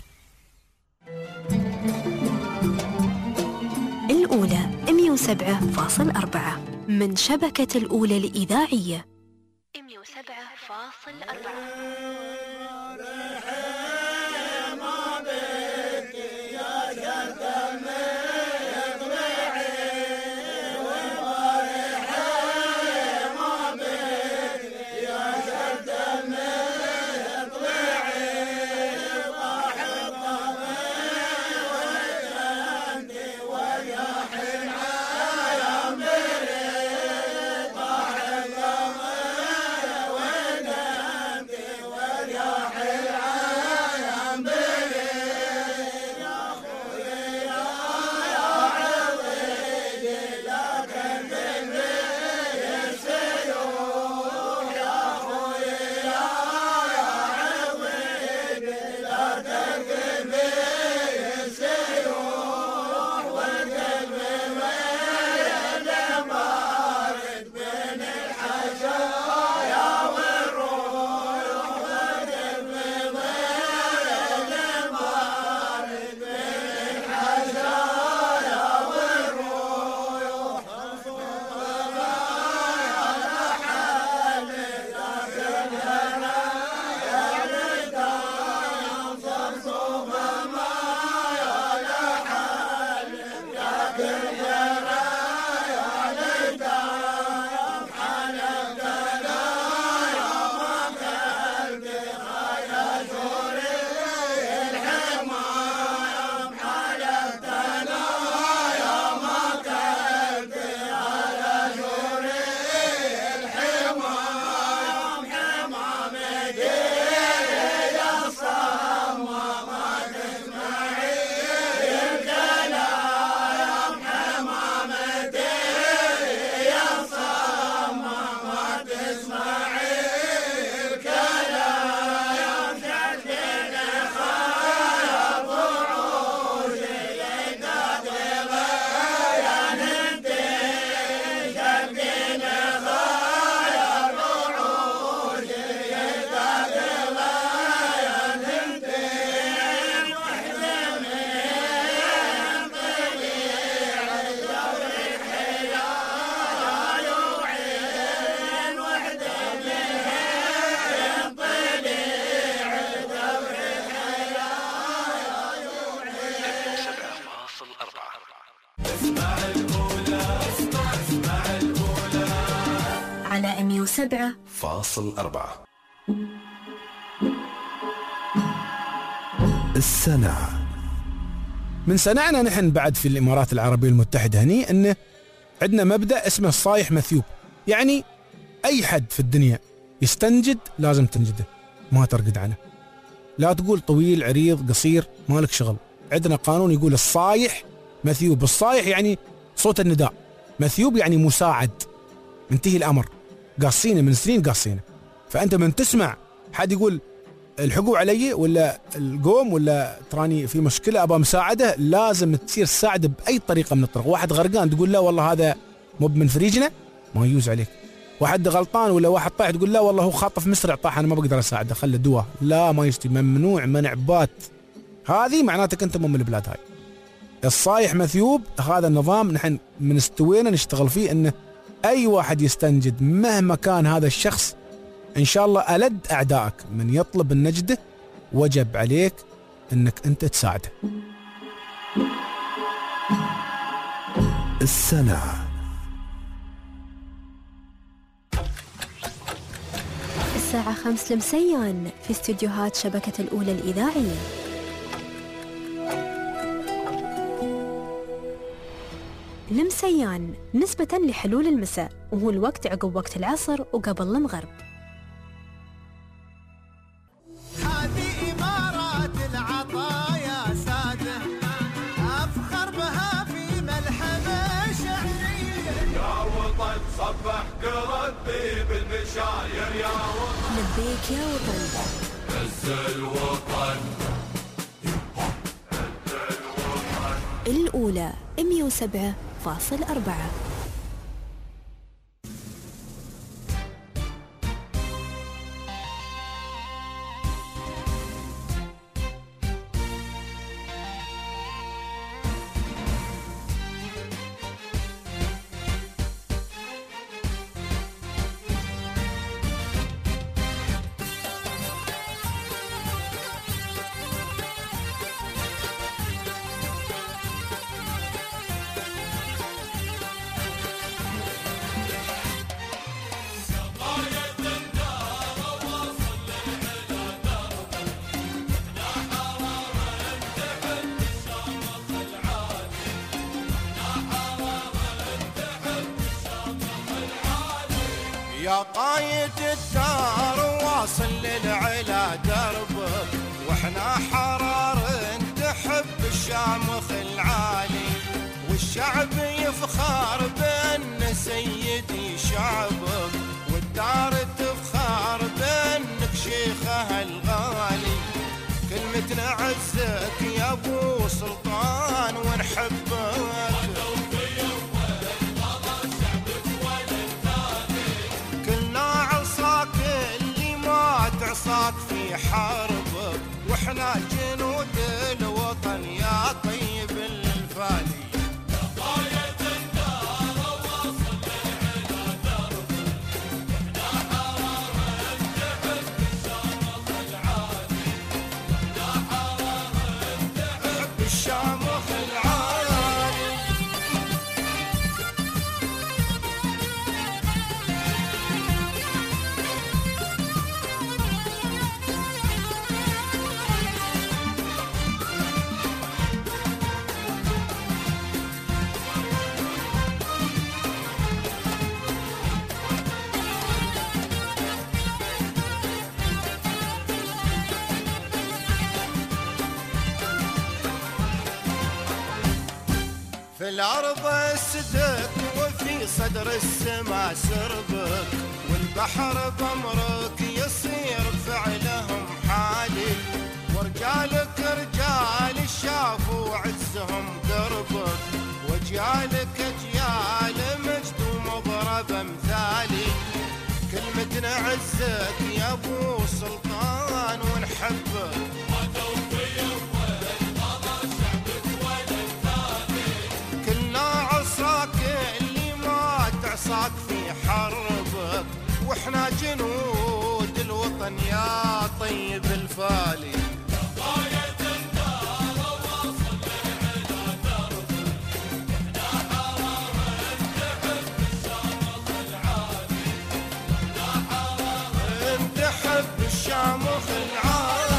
[SPEAKER 4] الأولى مية وسبعة فاصلة أربعة من شبكة الأولى الإذاعية. مية وسبعة فاصلة أربعة.
[SPEAKER 1] سبعة فاصل أربعة. السنة
[SPEAKER 24] من صنعنا نحن بعد في الإمارات العربية المتحدة هني أنه عندنا مبدأ اسمه الصايح مثيوب، يعني أي حد في الدنيا يستنجد لازم تنجده، ما ترقد عنه، لا تقول طويل عريض قصير مالك شغل. عندنا قانون يقول الصايح مثيوب. الصايح يعني صوت النداء، مثيوب يعني مساعد، انتهي الأمر، قاصينه من سنين قاصينه. فأنت من تسمع حد يقول الحقوا علي ولا القوم ولا تراني في مشكله ابغى مساعده، لازم تصير تساعده باي طريقه من الطرق. واحد غرقان تقول لا والله هذا مو من فريجنا، ما يجوز عليك. واحد غلطان ولا واحد طايح تقول لا والله هو خاطف مسرع طاح انا ما بقدر اساعده خله دواء، لا ما يستوي، ممنوع منع بات. هذه معناتك انت مو من البلاد هاي. الصايح مثيوب هذا النظام نحن من استوينا نشتغل فيه، انه اي واحد يستنجد مهما كان هذا الشخص ان شاء الله ألد اعدائك من يطلب النجدة وجب عليك انك انت تساعده.
[SPEAKER 1] السنة
[SPEAKER 4] الساعة خمس لمسيان في استديوهات شبكة الأولى الإذاعية. لمسيان نسبة لحلول المساء، وهو الوقت عقب وقت العصر وقبل المغرب.
[SPEAKER 5] هذه إمارات العطايا سادة، أفخر بها في ملحمة شعرية. يا وطن صبح قردي بالمشاير يا وطن،
[SPEAKER 4] لبيك يا وطن،
[SPEAKER 5] عز الوطن.
[SPEAKER 4] الأولى مئة وسبعة فاصل أربعة.
[SPEAKER 5] يا قايد الدار واصل للعلا دربك، واحنا حرار تحب الشامخ العالي، والشعب يفخر بان سيدي شعبك، والدار تفخر بانك شيخها الغالي. كلمتنا عزك يا ابو سلطان ونحبك، عصاك في حربك، واحنا جنود الوطن يا طيب الفالي. يا قايد الدار واصل للعلا دربك، احنا حرارة تحب الشامخ العالي، احنا حرارة تحب الشامخ العالي. في الأرض السدك وفي صدر السما سربك، والبحر بأمرك يصير فعلهم حالي، ورجالك رجال الشاف وعزهم دربك، وجيالك أجيال مجد ومضرب أمثالي. كلمتنا عزك يا أبو سلطان ونحبك، عصاك في حربك، واحنا جنود الوطن يا طيب الفالي. يا قايد الدار واصل للعلا دربك، احنا حرارة تحب الشامخ العالي، احنا حرارة تحب الشامخ العالي.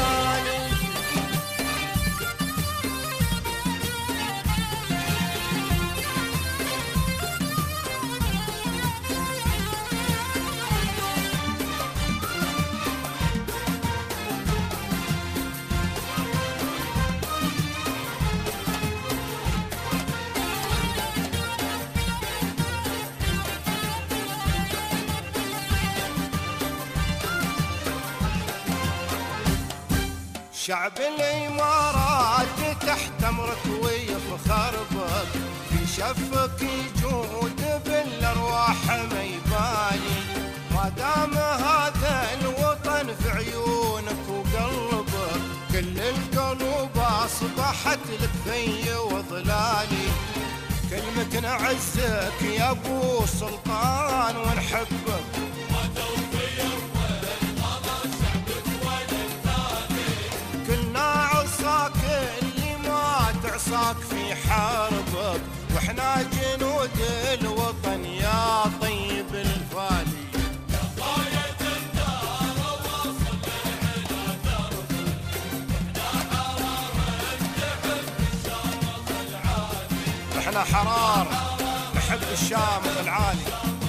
[SPEAKER 5] شعب الإمارات تحت أمرك ويفخر بك، في شفك يجود بالأرواح ما يبالي، ما دام هذا الوطن في عيونك وقلبك، كل القلوب أصبحت لك في وظلالي، كلمة نعزك يا أبو سلطان ونحبك، كلنا عصاك اللي ما تعصاك في حربك، واحنا جنود الوطن يا طيب الفالي، يا قايد الدار وصل إلى دربك، احنا حرار نحب الشامخ العالي.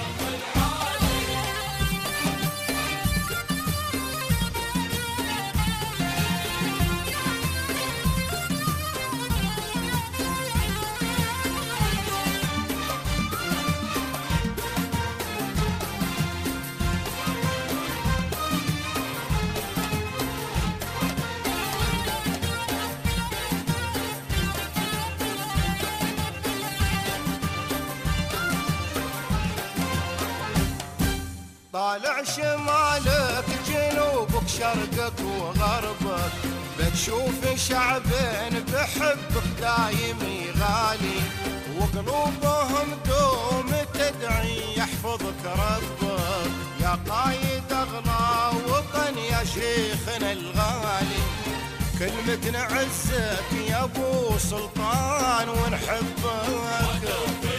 [SPEAKER 5] طالع شمالك جنوبك شرقك وغربك، بتشوف شعب بحبك دايم يغالي، وقلوبهم دوم تدعي يحفظك ربك، يا قايد اغلى وطن يا شيخنا الغالي، كلمة نعزك يا ابو سلطان ونحبك،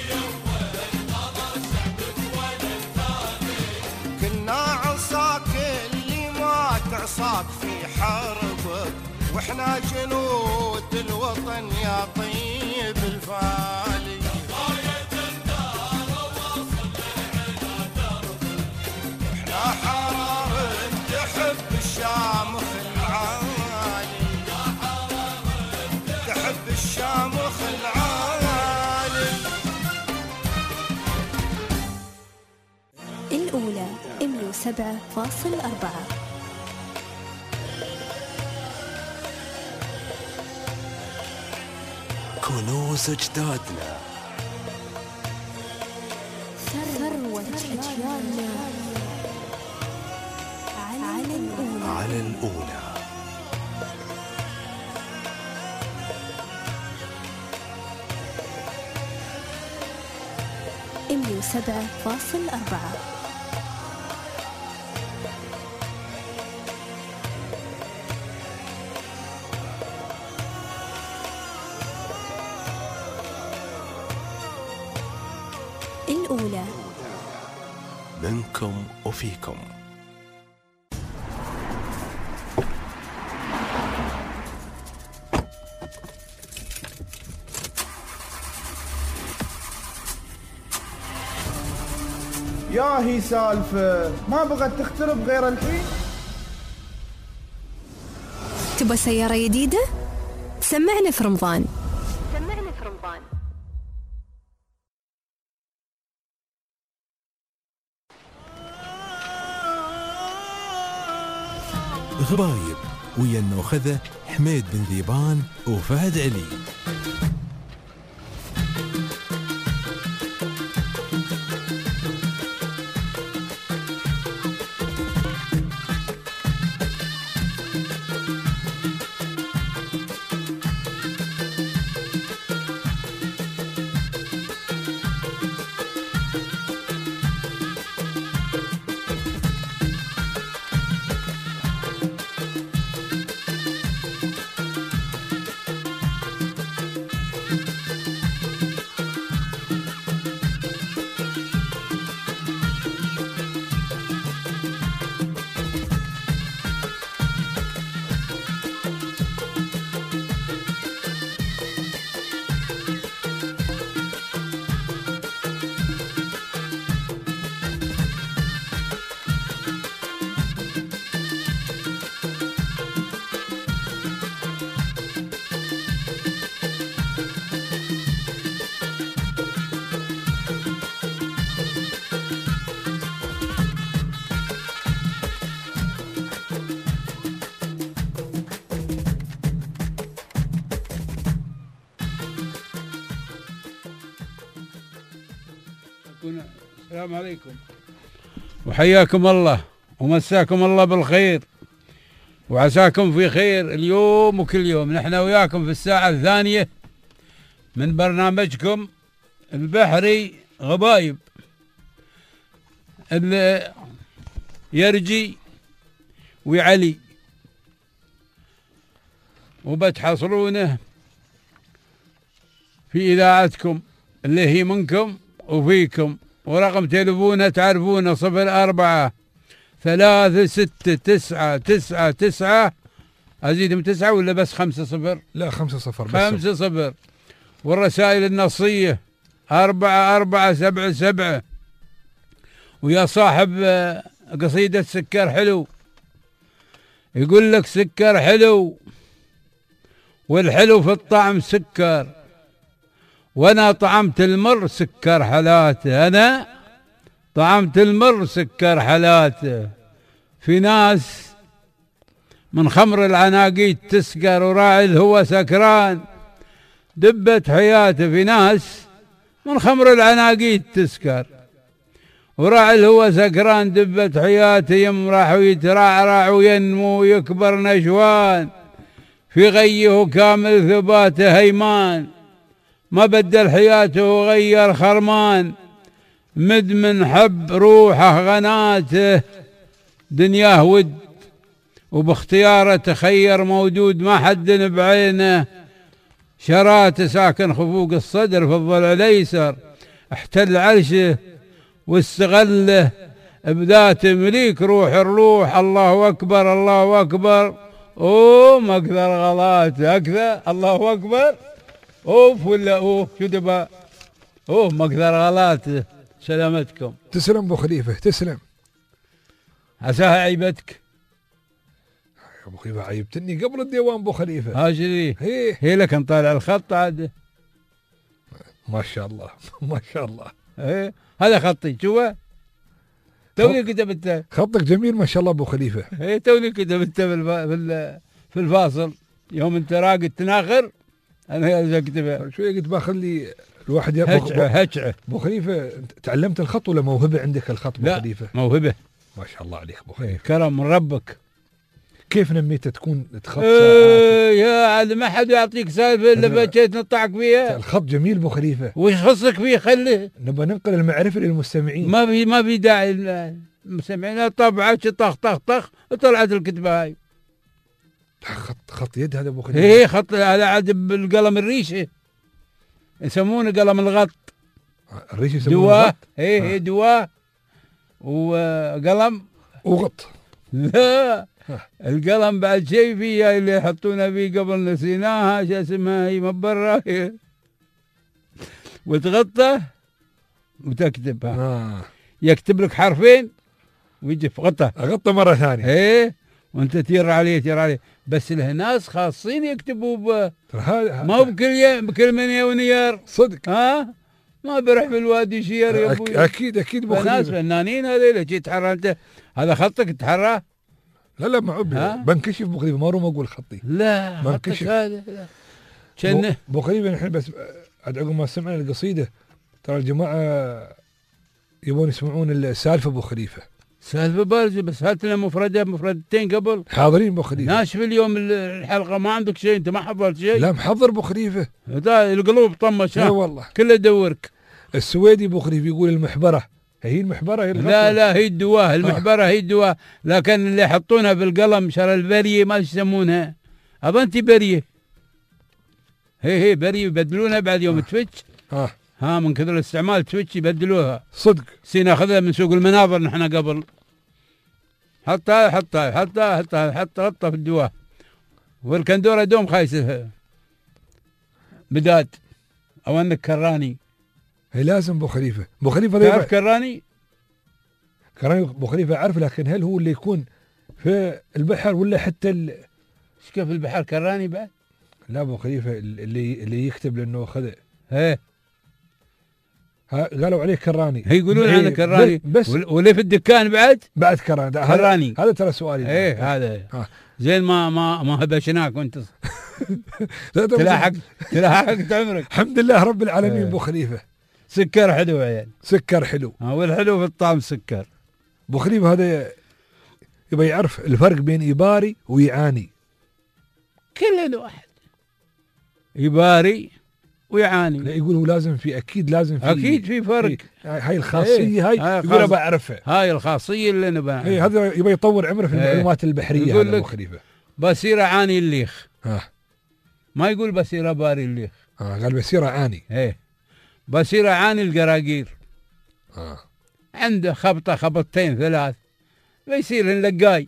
[SPEAKER 5] كلنا عصاك اللي ما تعصاك في حربك، واحنا جنود الوطن يا طيب الفالي، يا قايد الدار وصل إلى دربك، احنا حرار تحب الشامخ العالي، يا حرار تحب الشامخ العالي.
[SPEAKER 4] الأولى إملو سبعة فاصل أربعة.
[SPEAKER 1] كنوز أجدادنا،
[SPEAKER 4] ثروة أجيالنا، على الأولى
[SPEAKER 1] على الأولى.
[SPEAKER 4] إملو سبعة فاصل أربعة. الأولى
[SPEAKER 1] منكم وفيكم.
[SPEAKER 8] يا هي سالفة ما بغت تخترب غير الحين.
[SPEAKER 4] تبغى سيارة جديدة؟ سمعنا في رمضان.
[SPEAKER 19] سمعنا في رمضان.
[SPEAKER 1] غرايب ويا النوخذة حميد بن ذيبان وفهد علي.
[SPEAKER 2] السلام عليكم وحياكم الله ومساكم الله بالخير وعساكم في خير اليوم وكل يوم. نحن وياكم في الساعة الثانية من برنامجكم البحري غبايب اللي يرجي ويعلي، وبتحصلونه في إذاعتكم اللي هي منكم وفيكم، ورقم تليفونه تعرفونه صفر أربعة ثلاثة ستة تسعة تسعة تسعة. أزيد من تسعة ولا بس خمسة صفر؟
[SPEAKER 3] لا خمسة صفر بس.
[SPEAKER 2] خمسة صفر. والرسائل النصية أربعة أربعة سبعة سبعة. ويا صاحب قصيدة سكر حلو يقول لك سكر حلو والحلو في الطعم سكر، وانا طعمت المر سكر حلاته، انا طعمت المر سكر حلاته. في ناس من خمر العناقيد تسكر وراعي الهوى سكران دبت حياته. في ناس من خمر العناقيد تسكر وراعي الهوى سكران دبت حياته، يمرح ويترعرع وينمو ويكبر نشوان في غيه كامل ثباته هيمان، ما بدل حياته وغير خرمان، مدمن حب روحه غناته، دنياه ود وباختياره تخير مودود ما حد بعينه، شراته ساكن خفوق الصدر في الضلع الايسر، احتل عرشه واستغله بذاته مليك روح الروح. الله اكبر الله اكبر. اوه ما اقدر غلاته اكثر. الله اكبر. اوف ولا اوه شو دبا. اوه ما اقدر غلاته. سلامتكم.
[SPEAKER 3] تسلم ابو خليفه تسلم.
[SPEAKER 2] عساها عيبتك.
[SPEAKER 3] ابو خليفه عيبتني قبل الديوان ابو خليفه.
[SPEAKER 2] هاجري
[SPEAKER 3] هي
[SPEAKER 2] هي لك نطالع الخط عاد.
[SPEAKER 3] ما شاء الله ما شاء الله.
[SPEAKER 2] ايه هذا خطي شوفه. توني كتبته.
[SPEAKER 3] خطك جميل ما شاء الله ابو خليفه.
[SPEAKER 2] ايه توني كتبته في في الفاصل يوم انت راقد تناخر انا اكتبه.
[SPEAKER 3] شوي قلت باخذ لي الواحد
[SPEAKER 2] هجعه هجعه.
[SPEAKER 3] ابو خليفه تعلمت الخط ولا موهبه عندك الخط ابو خليفه؟
[SPEAKER 2] موهبه
[SPEAKER 3] ما شاء الله عليك ابو خليفه.
[SPEAKER 2] كرم من ربك.
[SPEAKER 3] كيف نميته تكون تخط
[SPEAKER 2] ايه يا عاد ما حد يعطيك سالفه الا بجيت نطعك فيها.
[SPEAKER 3] الخط جميل ابو خليفه.
[SPEAKER 2] وش خصك فيه خليه.
[SPEAKER 3] نبغى ننقل المعرفه للمستمعين.
[SPEAKER 2] ما في ما في داعي المستمعين. طبعت طخ طخ طخ طلعت الكتبه هاي.
[SPEAKER 3] خط خط يد هذا ابو خليفه.
[SPEAKER 2] ايه خط هذا عاد بالقلم الريشه يسمونه قلم الغط.
[SPEAKER 3] الريشه يسمونه
[SPEAKER 2] دواه. ايه ايه دواه وقلم
[SPEAKER 3] وغط.
[SPEAKER 2] لا القلم بعد شيء فيه اللي يحطونها فيه قبل نسيناها شو اسمها هي مبرة وتغطى وتكتبها.
[SPEAKER 3] آه.
[SPEAKER 2] يكتب لك حرفين ويجي في غطة
[SPEAKER 3] غطة مرة ثانية.
[SPEAKER 2] ايه وانت تير عليه تير عليه. بس له ناس خاصين يكتبوا ب ما هو بكل يوم بكل من ونيار
[SPEAKER 3] صدق.
[SPEAKER 2] ها ما برح بالوادي شير يا ابوي.
[SPEAKER 3] اكيد اكيد ابو
[SPEAKER 2] ناس فنانين هذول جيت تحرى انت هذا خطك تحراه.
[SPEAKER 3] لا لا معوب بنكشف ابو خليفه ما روم اقول خطي.
[SPEAKER 2] لا بنكشف هذا لا كنه
[SPEAKER 3] ابو خليفه نحن بس عقب ما سمعنا القصيده ترى الجماعه يبون يسمعون السالفه ابو خليفه.
[SPEAKER 2] سالفه بارزه بس هات لنا مفرده مفردتين قبل.
[SPEAKER 3] حاضرين ابو خليفه.
[SPEAKER 2] ناشف اليوم الحلقه ما عندك شيء انت ما حضرت شيء.
[SPEAKER 3] لا محضر ابو خليفه.
[SPEAKER 2] القلوب طمش.
[SPEAKER 3] لا والله
[SPEAKER 2] كله دورك.
[SPEAKER 3] السويدي ابو خليفه يقول المحبره هي المحبره هي
[SPEAKER 2] لا لا هي الدواه المحبره. آه. هي الدواه لكن اللي يحطونها بالقلم شر البريه ما يسمونها اظن انت بريه. هي هي بريه يبدلونها بعد يوم آه. تفتش.
[SPEAKER 3] اه
[SPEAKER 2] ها من كثر الاستعمال تفتش يبدلوها.
[SPEAKER 3] صدق.
[SPEAKER 2] سي ناخذها من سوق المناظر نحن قبل. حطها حطها حطها حطها حطها حطها في الدواه. والكندوره دوم خايسه بداد او انك كراني.
[SPEAKER 3] هي لازم ابو خليفه. ابو خليفه
[SPEAKER 2] تعرف كراني؟
[SPEAKER 3] كراني ابو خليفه اعرف لكن هل هو اللي يكون في البحر ولا حتى ال...
[SPEAKER 2] ايش كيف البحر كراني بعد؟
[SPEAKER 3] لا ابو خليفه اللي اللي يكتب لانه خذ
[SPEAKER 2] ايه
[SPEAKER 3] قالوا عليه كراني.
[SPEAKER 2] هي يقولون انا كراني بس وليه في الدكان بعد؟
[SPEAKER 3] بعد كراني.
[SPEAKER 2] كراني
[SPEAKER 3] هذا ترى سؤالي.
[SPEAKER 2] ايه هذا آه. زين ما ما ما هبشناك وانت تلاحق تلاحقت عمرك.
[SPEAKER 3] الحمد لله رب العالمين ابو خليفه.
[SPEAKER 2] سكر حلو عيال،
[SPEAKER 3] سكر حلو.
[SPEAKER 2] ها والحلو في الطعم سكر.
[SPEAKER 3] ابو خليفه هذا يبغى يعرف الفرق بين إباري ويعاني.
[SPEAKER 2] كلنا واحد، إباري ويعاني.
[SPEAKER 3] لا يقول هو لازم في، اكيد لازم في،
[SPEAKER 2] اكيد في فرق.
[SPEAKER 3] هاي الخاصيه
[SPEAKER 2] ايه.
[SPEAKER 3] هاي,
[SPEAKER 2] هاي
[SPEAKER 3] يقول ابى اعرفها.
[SPEAKER 2] هاي الخاصيه اللي نبغى.
[SPEAKER 3] اي هذا يبغى يطور عمره في المعلومات
[SPEAKER 2] ايه.
[SPEAKER 3] البحريه.
[SPEAKER 2] يقول
[SPEAKER 3] هذا
[SPEAKER 2] لك
[SPEAKER 3] ابو خليفه
[SPEAKER 2] بصير اعاني الليخ.
[SPEAKER 3] ها
[SPEAKER 2] ما يقول بصير اباري الليخ.
[SPEAKER 3] اه قال بصير اعاني.
[SPEAKER 2] ايه بصير اعاني القراقير.
[SPEAKER 3] اه
[SPEAKER 2] عنده خبطه خبطتين ثلاث بيصير لقاي.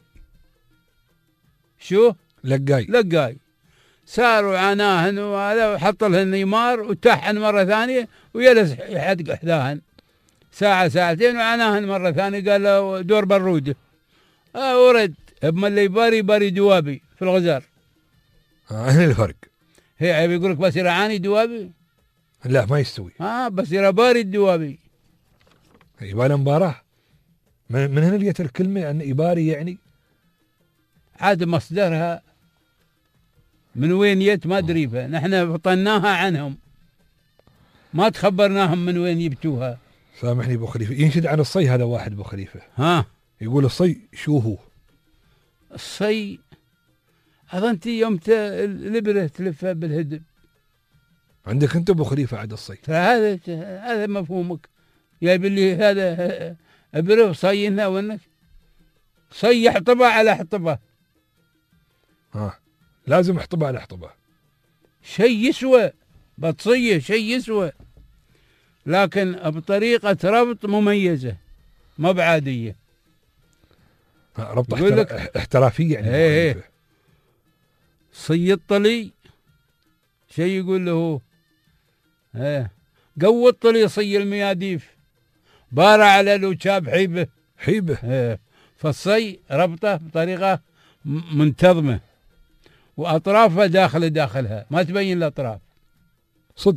[SPEAKER 2] شو؟
[SPEAKER 3] لقاي.
[SPEAKER 2] لقاي. ساروا عناهن وهذا وحط لهن نيمار وتحن مره ثانيه ويلس يحد احداهن ساعه ساعتين وعناهن مره ثانيه. قال له دور بروده. اه ورد اما اللي يباري باري دوابي في الغزار.
[SPEAKER 3] اه هنا الفرق.
[SPEAKER 2] هي عيب يقول لك بصير اعاني دوابي.
[SPEAKER 3] لا ما يستوي.
[SPEAKER 2] اه بصير اباري الدوابي.
[SPEAKER 3] يبغى له مباراه. من, من هنا لقيت الكلمه ان اباري يعني
[SPEAKER 2] عاد مصدرها من وين يت ما ادري. نحن فطناها عنهم ما تخبرناهم من وين يبتوها.
[SPEAKER 3] سامحني ابو خليفه، ينشد عن الصي هذا واحد ابو خليفه.
[SPEAKER 2] ها
[SPEAKER 3] يقول الصي شو هو؟
[SPEAKER 2] الصي اظنتي يوم الابره تلفها بالهدب.
[SPEAKER 3] عندك انت ابو خليفه عاد الصي.
[SPEAKER 2] هذا هذا مفهومك. جايب لي هذا ابره وصينها وانك صي حطبه على حطبه.
[SPEAKER 3] ها لازم احطبه على حطبه.
[SPEAKER 2] شيء يسوى بتصيه شيء يسوى، لكن بطريقه ربط مميزه ما بعاديه.
[SPEAKER 3] ربط احترا... احترافيه يعني.
[SPEAKER 2] ايه ايه صي الطلي شيء يقول له ايه قوى الطلي صي المياديف بارع على الوشاب حيبه
[SPEAKER 3] حيبه.
[SPEAKER 2] ايه فالصي ربطه بطريقه منتظمه واطرافها داخل داخلها ما تبين الاطراف.
[SPEAKER 3] صدق.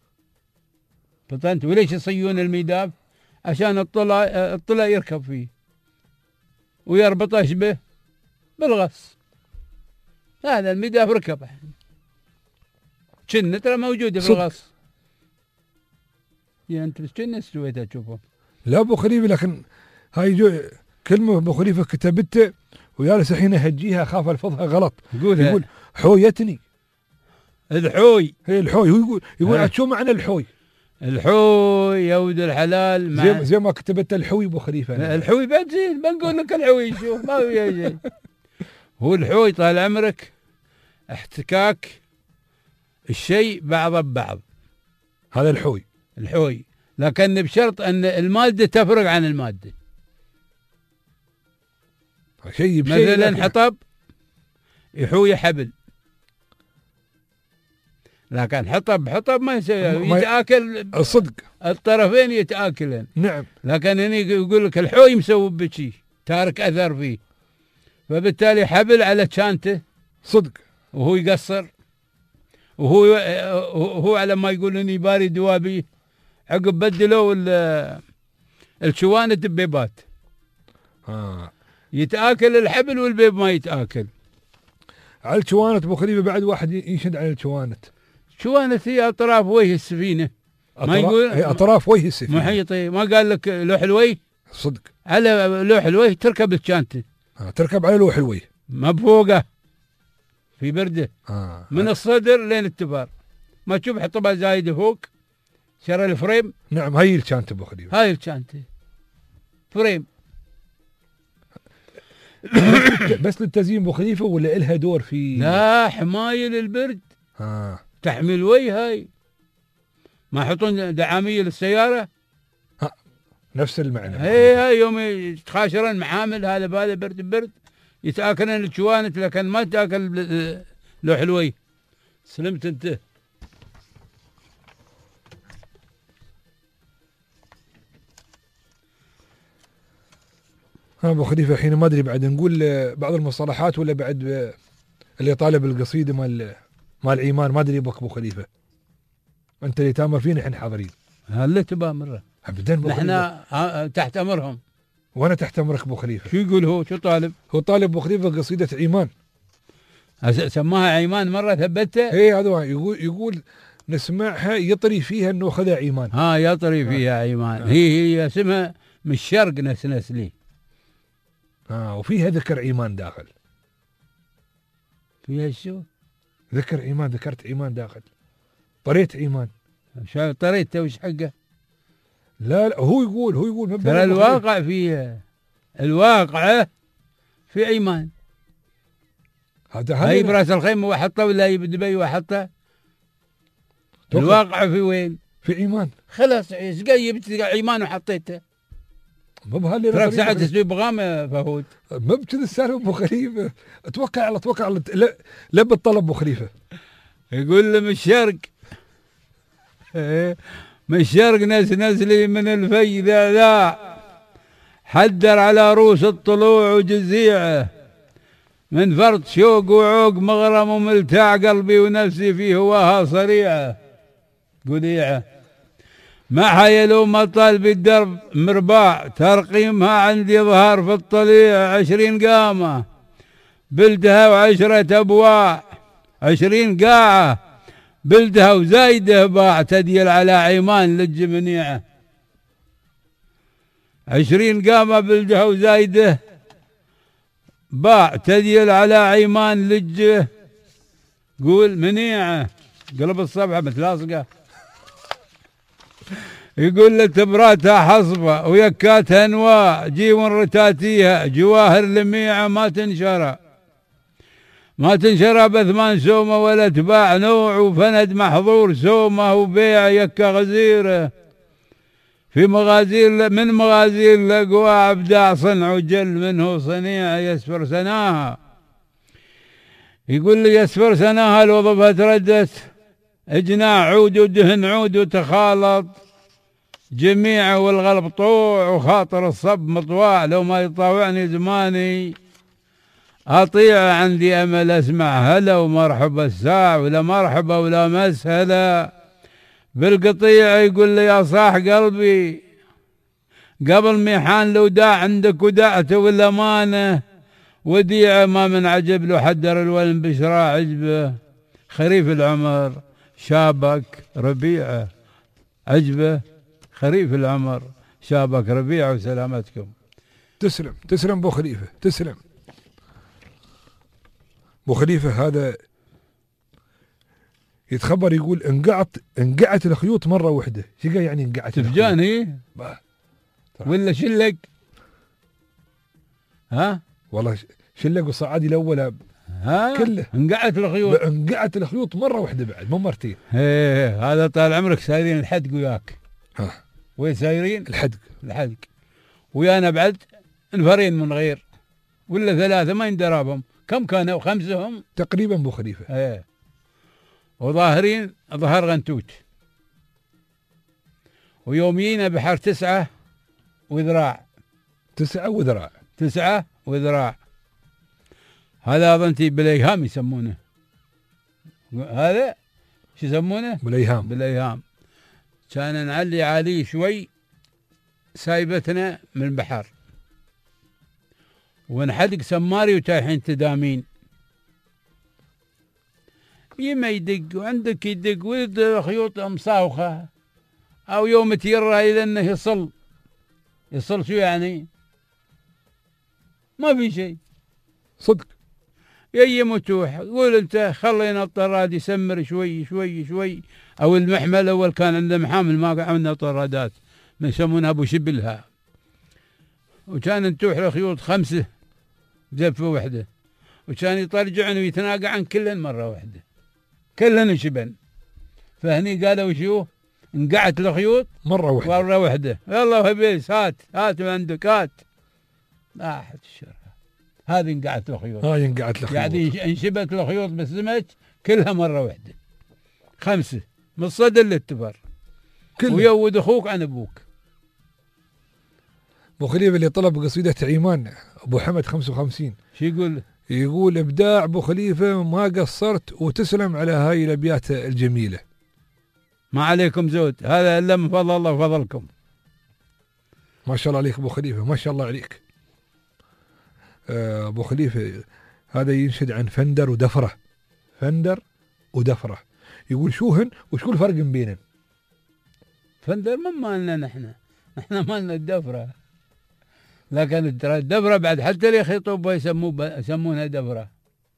[SPEAKER 2] فطنت وليش يصيون الميداف؟ عشان الطلع الطلع يركب فيه ويربطه يشبه بالغص. هذا الميداف ركب كنا ترى موجوده في الغص. يا انت كنا سويتها تشوفه.
[SPEAKER 3] لا ابو خليفه لكن هاي جو كلمه ابو خليفه كتبتها ويالس الحين اهجيها اخاف الفظها غلط.
[SPEAKER 2] يقول
[SPEAKER 3] يقول حويتني.
[SPEAKER 2] الحوي.
[SPEAKER 3] هي الحوي. هو يقول يقول شو معنى الحوي؟
[SPEAKER 2] الحوي يا ولد الحلال
[SPEAKER 3] مع زي, زي ما كتبت الحوي ابو خليفه. أنا.
[SPEAKER 2] الحوي بعد زين بنقول لك الحوي شوف ما هو شيء. هو الحوي طال عمرك احتكاك الشيء بعض ببعض.
[SPEAKER 3] هذا الحوي.
[SPEAKER 2] الحوي لكن بشرط ان الماده تفرق عن الماده.
[SPEAKER 3] شيء بشيء
[SPEAKER 2] مثلا حطب يحوي حبل، لكن حطب حطب ما يسوي يتآكل
[SPEAKER 3] الصدق
[SPEAKER 2] الطرفين يتآكلن.
[SPEAKER 3] نعم.
[SPEAKER 2] لكن هنا يقول لك الحوي مسوي بشي تارك اثر فيه، فبالتالي حبل على شانته
[SPEAKER 3] صدق
[SPEAKER 2] وهو يقصر وهو هو على ما يقول اني باري دوابي عقب بدلوا الشوانة ببيبات.
[SPEAKER 3] اه
[SPEAKER 2] يتآكل الحبل والبيب ما يتآكل.
[SPEAKER 3] على الشوانة ابو خليفه بعد واحد ينشد على الشوانة.
[SPEAKER 2] شوانة هي اطراف وجه السفينة.
[SPEAKER 3] ما يقول هي اطراف وجه السفينة
[SPEAKER 2] محيطي. ما قال لك لوح الوجه؟
[SPEAKER 3] صدق.
[SPEAKER 2] على لوح الوجه تركب الشانته.
[SPEAKER 3] آه تركب على لوح الوجه
[SPEAKER 2] ما بفوقه في برده.
[SPEAKER 3] آه.
[SPEAKER 2] من آه. الصدر لين التبار ما تشوف حطبها زايده فوق شرى الفريم.
[SPEAKER 3] نعم هاي الشانته ابو خليفه.
[SPEAKER 2] هاي الشانته فريم.
[SPEAKER 3] بس للتزيين ابو خليفه ولا إلها دور في؟
[SPEAKER 2] لا حمايه للبرد.
[SPEAKER 3] آه.
[SPEAKER 2] تحمي الوجه. هاي ما يحطون دعاميه للسياره.
[SPEAKER 3] ها. نفس المعنى.
[SPEAKER 2] هي هاي يوم يتخاشرن محامل هذا بهذا برد برد يتاكلن الشوانت لكن ما تاكل لوح الوجه. سلمت انت.
[SPEAKER 3] ها ابو خليفه الحين ما ادري بعد نقول بعض المصطلحات ولا بعد اللي طالب القصيده مال مال ايمان ما ادري ابو خليفه. انت اللي تامر فينا احنا حاضرين.
[SPEAKER 2] هلا تبى مره
[SPEAKER 3] ابدا
[SPEAKER 2] نحن تحت امرهم.
[SPEAKER 3] وانا تحت امرك ابو خليفه.
[SPEAKER 2] شو يقول هو؟ شو طالب؟
[SPEAKER 3] هو طالب ابو خليفه قصيده ايمان.
[SPEAKER 2] سماها ايمان مره ثبتها.
[SPEAKER 3] ايه هذا يقول يقول نسمعها يطري فيها انه خذ ايمان.
[SPEAKER 2] ها يطري فيها ايمان. هي هي اسمها من الشرق نسنس لي.
[SPEAKER 3] اه وفيها ذكر ايمان داخل.
[SPEAKER 2] فيها شو؟
[SPEAKER 3] ذكر ايمان، ذكرت ايمان داخل. طريت ايمان.
[SPEAKER 2] شو طريته وش حقه؟
[SPEAKER 3] لا لا هو يقول هو يقول
[SPEAKER 2] ترى الواقع فيها، الواقع في ايمان.
[SPEAKER 3] هذا
[SPEAKER 2] هاي براس الخيمه وحطه ولا هي بدبي وحطه؟ الواقع في وين؟
[SPEAKER 3] في ايمان.
[SPEAKER 2] خلاص ايش قيبت ايمان وحطيته؟
[SPEAKER 3] مو بهاللي
[SPEAKER 2] تراك ساعه تسوي بغامه فهود.
[SPEAKER 3] مو بكذا السالفه ابو خليفه. اتوقع على اتوقع على لب الطلب ابو خليفه.
[SPEAKER 2] يقول له من الشرق من الشرق ناس نزلي من الفي ذا ذا حدر على روس الطلوع وجزيعه من فرط شوق وعوق مغرم وملتاع قلبي ونفسي في هواها صريعه قليعه ما حيلو مطال بالدرب مرباع ترقيمها عندي ظهر في الطليع عشرين قامه بلدها وعشرة ابواع عشرين قاعه بلدها وزايده باع تديل على عيمان للجمنيعه عشرين قامه بلدها وزايده باع تديل على عيمان لج قول منيعه قلب الصبحه متلاصقه يقول له تبراتها حصبه ويكاتها انواع جيون رتاتيها جواهر لميعه ما تنشرى ما تنشرى بثمان سومه ولا تباع نوع وفند محظور سومه وبيع يكا غزيره في مغازيل من مغازيل لقوا ابداع صنع وجل منه صنيع يسفر سناها يقول لي يسفر سناها الوظفه تردت اجناع عود ودهن عود وتخالط جميعه والغلب طوع وخاطر الصب مطواع لو ما يطاوعني زماني أطيع عندي أمل أسمع هلا ومرحبا الساعة ولا مرحبا ولا مسهلا بالقطيع يقول لي يا صاح قلبي قبل ميحان لو داع عندك ودعته والأمانة وديعة ما من عجب له حدر الولن بشراع عجبه خريف العمر شابك ربيعه عجبه خريف العمر شابك ربيعه وسلامتكم.
[SPEAKER 3] تسلم تسلم ابو خليفه تسلم ابو خليفه. هذا يتخبر يقول انقعت انقعت الخيوط مره واحده. شو يعني انقعت
[SPEAKER 2] تفجان هي ولا شلق؟ ها
[SPEAKER 3] والله شلق وصعادي الاول
[SPEAKER 2] ها
[SPEAKER 3] كله
[SPEAKER 2] انقعت الخيوط
[SPEAKER 3] انقعت الخيوط مره واحده بعد مو مرتين.
[SPEAKER 2] ايه هذا طال عمرك سايرين الحدق وياك.
[SPEAKER 3] ها
[SPEAKER 2] وين سايرين؟
[SPEAKER 3] الحدق
[SPEAKER 2] الحدق ويانا بعد نفرين من غير ولا ثلاثه ما يندرابهم. كم كانوا؟ خمسهم
[SPEAKER 3] تقريبا ابو خليفه.
[SPEAKER 2] ايه وظاهرين ظهر غنتوت ويومينا بحر تسعة وذراع
[SPEAKER 3] تسعة وذراع
[SPEAKER 2] تسعة وذراع. هذا أظنتي بالأيهام يسمونه. هذا شو يسمونه؟
[SPEAKER 3] بالأيهام.
[SPEAKER 2] بالأيهام كان نعلي عليه شوي سايبتنا من البحر ونحدق سماري وتايحين تدامين يما يدق وعندك يدق ولد خيوط مصاوخة أو يوم تيرى إذا إنه يصل يصل شو يعني؟ ما في شيء
[SPEAKER 3] صدق.
[SPEAKER 2] يي متوح قول أنت خلينا الطراد يسمر شوي شوي شوي أو المحمل أول كان عنده محامل ما عندنا طرادات ما يسمونها أبو شبلها وكان نتوح الخيوط خمسة بزفة واحدة وكان يطرجعن ويتناقع عن كلن مرة واحدة كلن شبن. فهني قالوا شو انقعت الخيوط
[SPEAKER 3] مرة واحدة
[SPEAKER 2] مرة واحدة. يلا هبيس هات هات من عندك هات راحت الشر. هذه انقعت الخيوط.
[SPEAKER 3] هاي انقعت الخيوط
[SPEAKER 2] يعني انشبت الخيوط بالسمك كلها مرة واحدة خمسة من الصدر للتفر ويود اخوك عن ابوك.
[SPEAKER 3] ابو خليفه اللي طلب قصيدة عيمان ابو حمد خمسة وخمسين
[SPEAKER 2] شو يقول؟
[SPEAKER 3] يقول ابداع ابو خليفه ما قصرت وتسلم على هاي الابيات الجميله.
[SPEAKER 2] ما عليكم زود هذا الا من فضل الله وفضلكم.
[SPEAKER 3] ما شاء الله عليك ابو خليفه ما شاء الله عليك. ابو خليفه هذا ينشد عن فندر ودفره. فندر ودفره يقول شوهن وشو الفرق بينهم؟
[SPEAKER 2] فندر ما مالنا نحن، نحن مالنا الدفرة، لكن ترى الدفرة بعد حتى اللي يخيطوا يسموه يسمونها دفرة.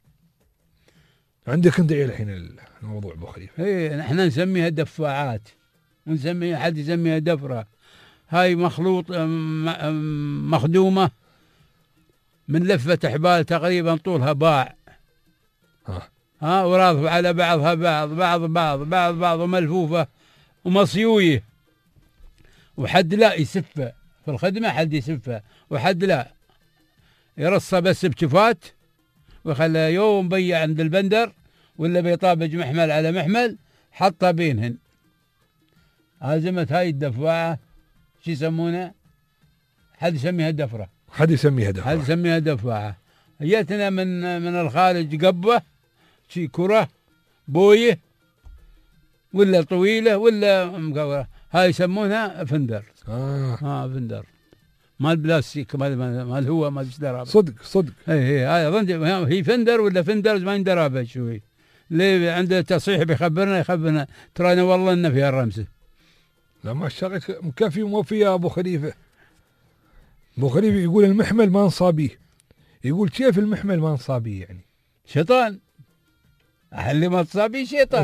[SPEAKER 3] عندك انت ايه الحين الموضوع ابو خليفه؟
[SPEAKER 2] ايه نحن نسميها دفاعات ونسميها، حد يسميها دفرة. هاي مخلوط مخدومة من لفة حبال تقريبا طولها باع،
[SPEAKER 3] ها
[SPEAKER 2] ها وراضفة على بعضها بعض بعض بعض بعض بعض وملفوفة ومصيوية، وحد لا يسفها في الخدمة، حد يسفها وحد لا يرصها بس بشفات وخلها يوم بيع عند البندر ولا بيطابج محمل على محمل حطها بينهن. هازمت هاي الدفاعة شو يسمونها؟ حد يسميها دفرة،
[SPEAKER 3] حد يسميها دفاعة،
[SPEAKER 2] حد يسميها دفاعة. جتنا من من الخارج قبة شي كرة بويه ولا طويلة ولا مكورة، هاي يسمونها فندر.
[SPEAKER 3] اه
[SPEAKER 2] اه فندر مال بلاستيك، مال مال هو مال درابة.
[SPEAKER 3] صدق صدق.
[SPEAKER 2] اي اي هاي هي فندر ولا فندر ما ندرابة شوي. اللي عنده تصحيح بيخبرنا يخبرنا ترانا والله ان فيها الرمسة.
[SPEAKER 3] لا ما الشغل مكفي وموفي يا ابو خليفة. ابو خليفة يقول المحمل ما نصابيه، يقول كيف المحمل ما نصابيه يعني؟
[SPEAKER 2] شيطان اللي ما تصابيه شيطان.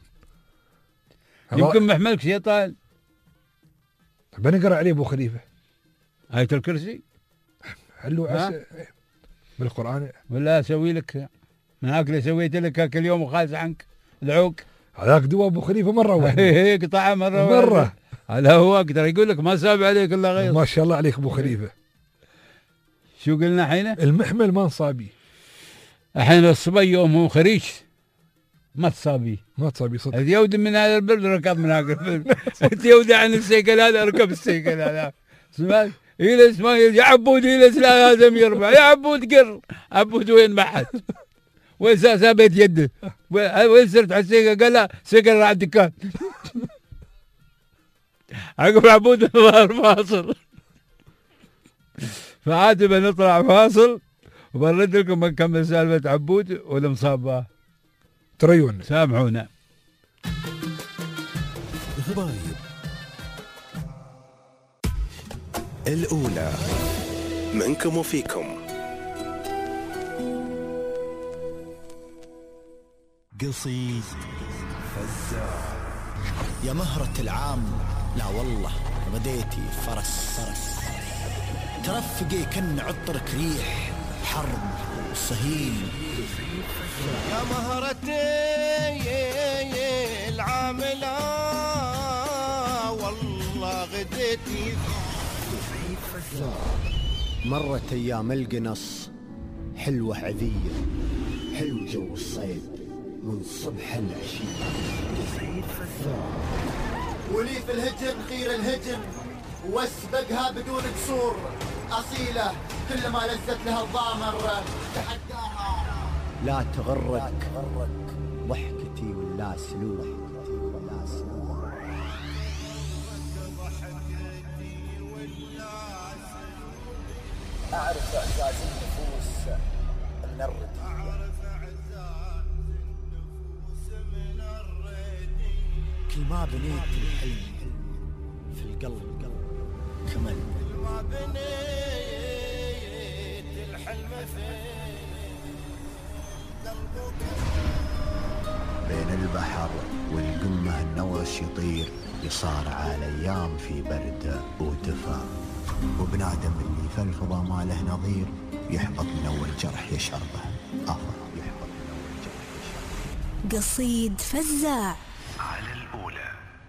[SPEAKER 2] يمكن محملك شيطان.
[SPEAKER 3] بنقرا عليه ابو خليفة
[SPEAKER 2] آية الكرسي
[SPEAKER 3] حلو عس بالقرآن،
[SPEAKER 2] ولا اسوي لك من هاك اللي سويت لك كل يوم وخالص عنك دعوك
[SPEAKER 3] هذاك دواء ابو خليفة مرة واحدة.
[SPEAKER 2] ايه قطعه مرة
[SPEAKER 3] مرة
[SPEAKER 2] هذا هو اقدر يقول لك ما صاب عليك الا غير.
[SPEAKER 3] ما شاء الله عليك ابو خليفة.
[SPEAKER 2] شو قلنا حين؟
[SPEAKER 3] المحمل ما نصابيه.
[SPEAKER 2] الحين الصبي يوم هو خريش ما تصابيه،
[SPEAKER 3] ما تصابيه صدق.
[SPEAKER 2] يود من هذا البلد ركب من هذا البلد يود عن السيكل هذا اركب السيكل هذا. سمعت؟ يلس ما يا عبود يلس لا لازم يربع يا عبود قر. عبود وين محد؟ وين سابت يده؟ وين صرت على السيكل؟ قال لا سيكل راح الدكان. عقب عبود الظاهر فاصل. فعاد بنطلع فاصل وبرد لكم نكمل سالفة عبود والمصابة.
[SPEAKER 3] تريون
[SPEAKER 2] سامحونا.
[SPEAKER 1] غبايب الأولى
[SPEAKER 7] منكم وفيكم.
[SPEAKER 17] قصيد فزاع. يا مهرة العام لا والله غديتي فرس فرس ترفقي كن عطرك ريح حرب وصهيل.
[SPEAKER 5] يا مهرتي العاملة والله غديتي.
[SPEAKER 17] مرت ايام القنص حلوة عذية، حلو جو الصيد من صبح العشية. ولي في الهجن غير الهجن واسبقها بدون قصور، أصيلة كل ما لزت لها الضامر تحداها. لا تغرك ضحكتي ولا سلوك. أعرف إعزاز النفوس من الردية، كل ما بنيت الحلم في القلب كمل. كل ما بنيت الحلم في قلبك. بين البحر والقمة النوش يطير، يصارع الأيام في برد ودفا، وبنادم اللي في الفضا ما له نظير، يحبط من أول جرح يشربه. أفضل يحبط من أول جرح يشربه.
[SPEAKER 4] قصيد فزاع
[SPEAKER 7] على الأولى.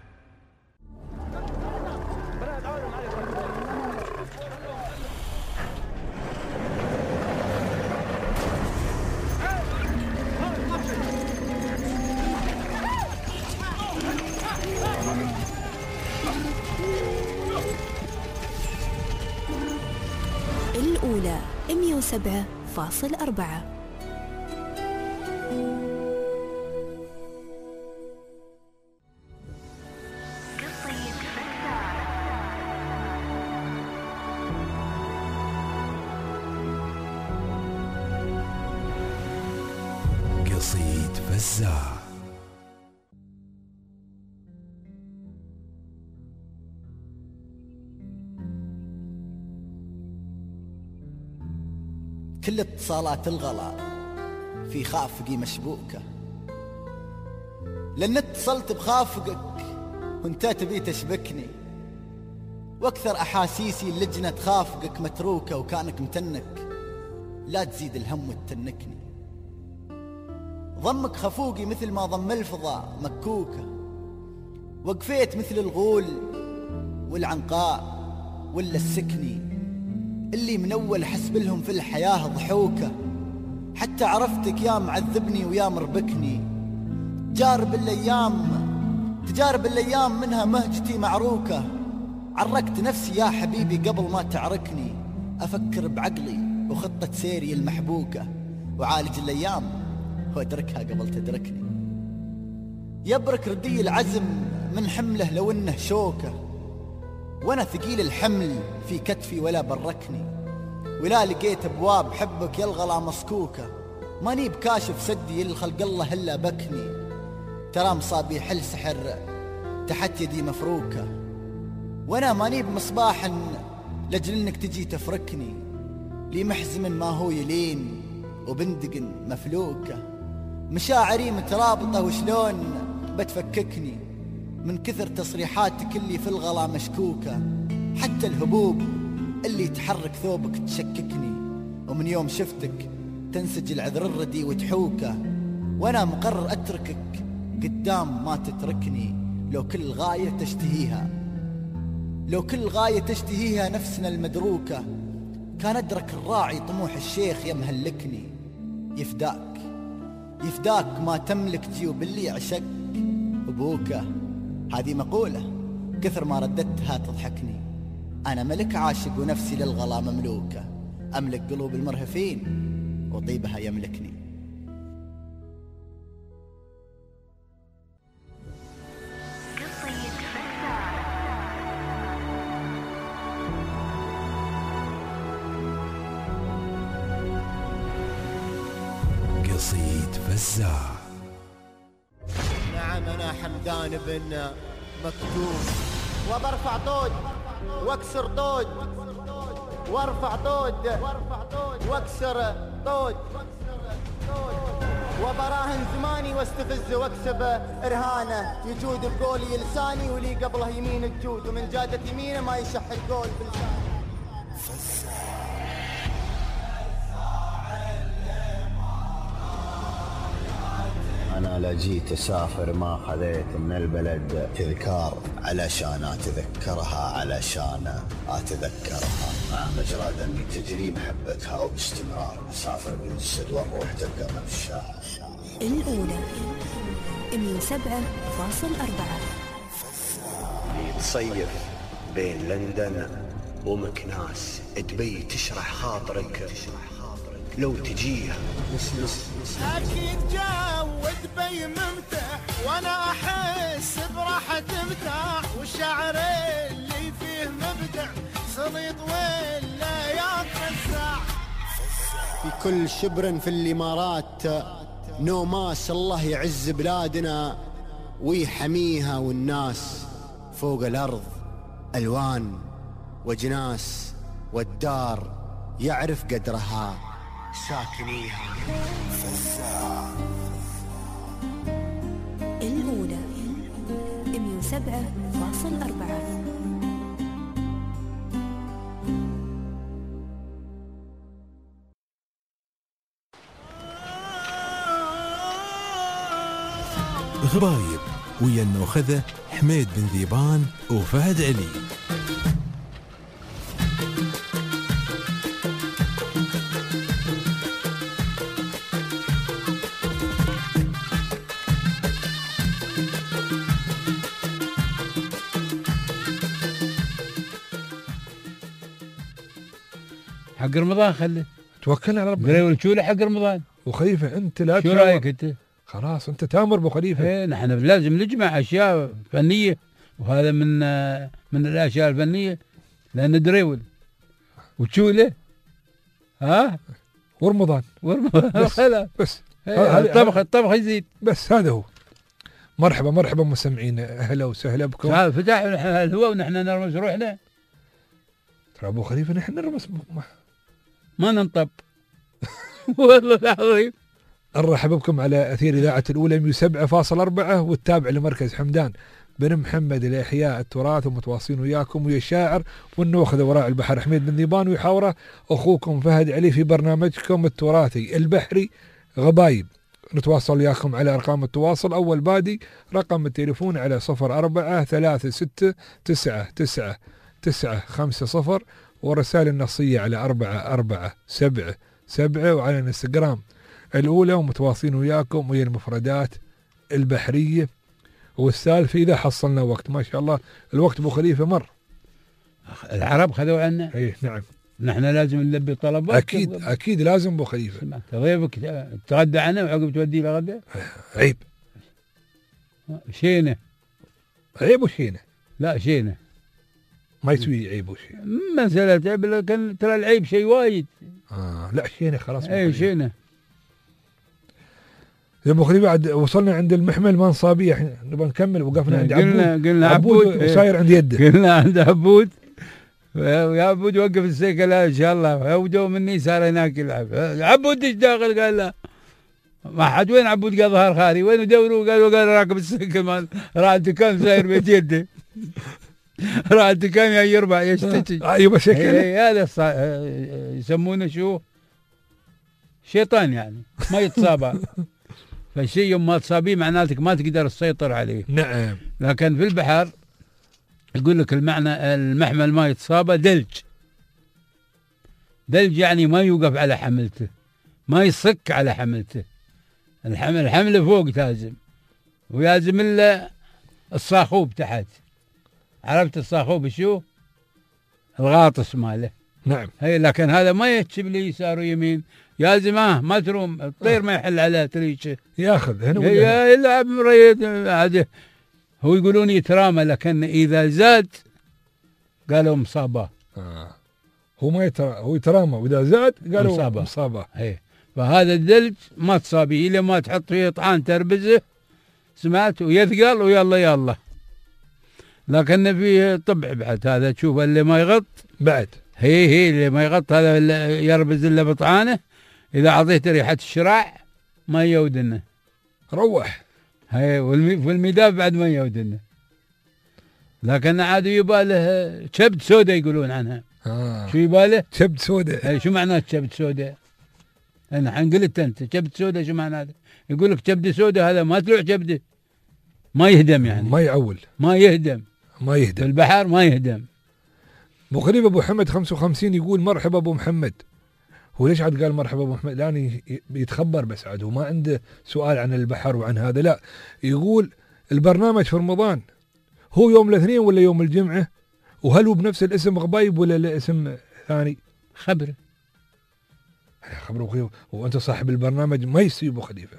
[SPEAKER 4] الأولى مئة وسبعة فاصل أربعة.
[SPEAKER 1] قصيد فزاع.
[SPEAKER 18] كل اتصالات الغلا في خافقي مشبوكة، لأن اتصلت بخافقك وانت تبي تشبكني، واكثر احاسيسي اللجنة تخافقك متروكة وكانك متنك، لا تزيد الهم وتتنكني. ضمك خفوقي مثل ما ضم الفضاء مكوكة، وقفيت مثل الغول والعنقاء ولا السكني اللي من اول حسب لهم في الحياة ضحوكة، حتى عرفتك يا معذبني ويا مربكني. تجارب الايام تجارب الايام منها مهجتي معروكة، عركت نفسي يا حبيبي قبل ما تعركني، افكر بعقلي وخطة سيري المحبوكة، وعالج الايام وادركها قبل تدركني. يبرك ردي العزم من حمله لو انه شوكة، وانا ثقيل الحمل في كتفي ولا بركني، ولا لقيت ابواب حبك يلغلا مسكوكة، ماني بكاشف سدي للخلق الله الا بكني. ترى مصابيح السحر تحت يدي مفروكة، وانا ماني بمصباح لجل انك تجي تفركني، لي محزم ما هو يلين وبندق مفلوكة، مشاعري مترابطة وشلون بتفككني من كثر تصريحاتك اللي في الغلا مشكوكة، حتى الهبوب اللي تحرك ثوبك تشككني، ومن يوم شفتك تنسج العذر الردي وتحوكة، وانا مقرر اتركك قدام ما تتركني. لو كل غاية تشتهيها لو كل غاية تشتهيها نفسنا المدروكة، كان أدرك الراعي طموح الشيخ يمهلكني. يفداك يفداك ما تملك جيوب اللي عشق أبوكة، هذه مقولة كثر ما رددتها تضحكني. أنا ملك عاشق ونفسي للغلا مملوكة، أملك قلوب المرهفين وطيبها يملكني.
[SPEAKER 1] قصيد فزاع.
[SPEAKER 18] نعم أنا حمدان بن مكتوم، وبرفع طود واكسر طود، وارفع طود واكسر طود، وبراهن زماني واستفز واكسب ارهانه، يجود بقولي لساني ولي قبله يمين الجود، ومن جادة يمينه ما يشح القول بلساني.
[SPEAKER 17] أنا لا جيت أسافر ما خذيت من البلد تذكار، علشان أتذكرها علشان أتذكرها، مع مجرى دمي تجري محبتها وباستمرار أسافر بالجسد والروح تبقى من الشاعر.
[SPEAKER 4] الأولى مية وسبعة فاصل أربعة.
[SPEAKER 17] تصيف بين لندن ومكناس، تبي تشرح خاطرك لو تجيها.
[SPEAKER 5] أكيد جو دبي ممتع، وأنا أحس براحة مرتاح، والشعر اللي فيه مبدع سليط ولا يتفزع.
[SPEAKER 18] في كل شبر في الإمارات نوماس، الله يعز بلادنا ويحميها، والناس فوق الأرض ألوان وجناس، والدار يعرف قدرها ساكنيها.
[SPEAKER 4] الأولى مية وسبعة فاصل أربعة.
[SPEAKER 1] غرايب ويا النوخذة حميد بن ذيبان وفهد علي.
[SPEAKER 2] حق رمضان خله
[SPEAKER 3] توكلنا على ربنا.
[SPEAKER 2] قريب الشولة حق رمضان.
[SPEAKER 3] وخليفة انت لا
[SPEAKER 2] شو رايك انت؟
[SPEAKER 3] خلاص انت تامر ابو خليفة.
[SPEAKER 2] ايه نحن لازم نجمع اشياء فنية، وهذا من من الاشياء الفنية، لان دريول وتشولة ها
[SPEAKER 3] ورمضان
[SPEAKER 2] ورمضان
[SPEAKER 3] بس, بس.
[SPEAKER 2] الطبخ الطبخ يزيد.
[SPEAKER 3] بس هذا هو. مرحبا مرحبا مستمعين، اهلا وسهلا بكم.
[SPEAKER 2] هذا فتح الهواء ونحن نرمس روحنا.
[SPEAKER 3] ترى ابو خليفة نحن نرمس
[SPEAKER 2] ما ننطب. والله العظيم.
[SPEAKER 3] نرحب بكم على أثير إذاعة الأولى مئة وسبعة فاصلة أربعة والتابع لمركز حمدان بن محمد لإحياء التراث، ومتواصلين وياكم ويا الشاعر والنوخذ وراء البحر حميد بن ذيبان، ويحاوره أخوكم فهد علي في برنامجكم التراثي البحري غبايب. نتواصل وياكم على أرقام التواصل. أول بادي رقم التليفون على صفر أربعة ثلاثة ستة تسعة تسعة تسعة خمسة صفر، والرسائل النصية على أربعة أربعة سبعة سبعة، وعلى الانستغرام الأولى، ومتواصلين وياكم ويا المفردات البحرية والسالفة إذا حصلنا وقت. ما شاء الله الوقت أبو خليفة مر.
[SPEAKER 2] العرب خذوا عنا.
[SPEAKER 3] اي نعم.
[SPEAKER 2] نحن لازم نلبي طلبات.
[SPEAKER 3] أكيد أكيد لازم أبو خليفة.
[SPEAKER 2] ضيفك تغدى عنه وعقب تودي له غدا.
[SPEAKER 3] عيب.
[SPEAKER 2] شينه.
[SPEAKER 3] عيب وشينه.
[SPEAKER 2] لا شينه.
[SPEAKER 3] ما يسوي عيب وشينه.
[SPEAKER 2] مسألة عيب، لكن ترى العيب شيء وايد.
[SPEAKER 3] آه لا شينه خلاص.
[SPEAKER 2] اي شينه.
[SPEAKER 3] يا ابو خليفه بعد وصلنا عند المحمل منصابيه، احنا نبغى نكمل، وقفنا عند
[SPEAKER 2] قلنا
[SPEAKER 3] عبود.
[SPEAKER 2] قلنا
[SPEAKER 3] عبود,
[SPEAKER 2] عبود
[SPEAKER 3] وصاير عند يده.
[SPEAKER 2] قلنا عند عبود، يا عبود وقف السيكل ان شاء الله، ودوا مني صار هناك يلعب. عبود ايش داخل؟ قال لا ما حد. وين عبود؟ قال ظهر خالي. وين يدوروا؟ قالوا قال راكب السيكل مال راح الدكان ساير بيت يده. راح الدكان يا يربع يشتكي.
[SPEAKER 3] ايوه شكل
[SPEAKER 2] هذا يسمونه شو؟ شيطان يعني ما يتصابى. فالشيء يوم ما تصابيه معناتك ما تقدر تسيطر عليه.
[SPEAKER 3] نعم.
[SPEAKER 2] لكن في البحر يقول لك المعنى المحمل ما يتصابه دلج. دلج يعني ما يوقف على حملته، ما يصك على حملته. الحمل الحمل فوق تازم، ويازم الا الصاخوب تحت. عرفت الصاخوب شو؟ الغاطس ماله.
[SPEAKER 3] نعم.
[SPEAKER 2] هي لكن هذا ما يكتب لي يسار ويمين، يازم اه ما تروم الطير ما يحل على تريشه،
[SPEAKER 3] ياخذ هنا
[SPEAKER 2] ويا يلعب مريض عاده. هو يقولون يترامى، لكن اذا زاد قالوا مصابه.
[SPEAKER 3] آه. هو ما يترا هو يترامى، واذا زاد قالوا
[SPEAKER 2] مصابه.
[SPEAKER 3] مصابه.
[SPEAKER 2] اي فهذا الدلج ما تصابيه الا ما تحط فيه طعان تربزه، سمعت، ويثقل ويلا يلا. لكن فيه طبع بعد هذا، تشوف اللي ما يغط بعد. هي هي اللي ما يغط هذا اللي يربز الا بطعانه، اذا اعطيته ريحه الشراع ما يودنه.
[SPEAKER 3] روح.
[SPEAKER 2] هي والميداف بعد ما يودنه. لكن عاد يباله كبد سودا يقولون عنها.
[SPEAKER 3] آه.
[SPEAKER 2] شو يباله؟
[SPEAKER 3] كبد سودا.
[SPEAKER 2] اي شو معناه كبد سودا؟ انا حنقلت انت كبد سودا شو معناه؟ يقول لك كبد سودا هذا ما تلوع كبده، ما يهدم يعني.
[SPEAKER 3] ما يعول.
[SPEAKER 2] ما يهدم.
[SPEAKER 3] ما يهدم.
[SPEAKER 2] في البحر ما يهدم.
[SPEAKER 3] ابو خليفه ابو محمد خمسة وخمسين يقول مرحبا ابو محمد. هو ليش عاد قال مرحبا ابو محمد؟ لانه يتخبر بس عاد، وما عنده سؤال عن البحر وعن هذا، لا يقول البرنامج في رمضان هو يوم الاثنين ولا يوم الجمعه؟ وهل هو بنفس الاسم غبايب ولا الاسم ثاني؟
[SPEAKER 2] خبره.
[SPEAKER 3] خبره ابو خليفه، وانت صاحب البرنامج ما يسوي ابو خليفه،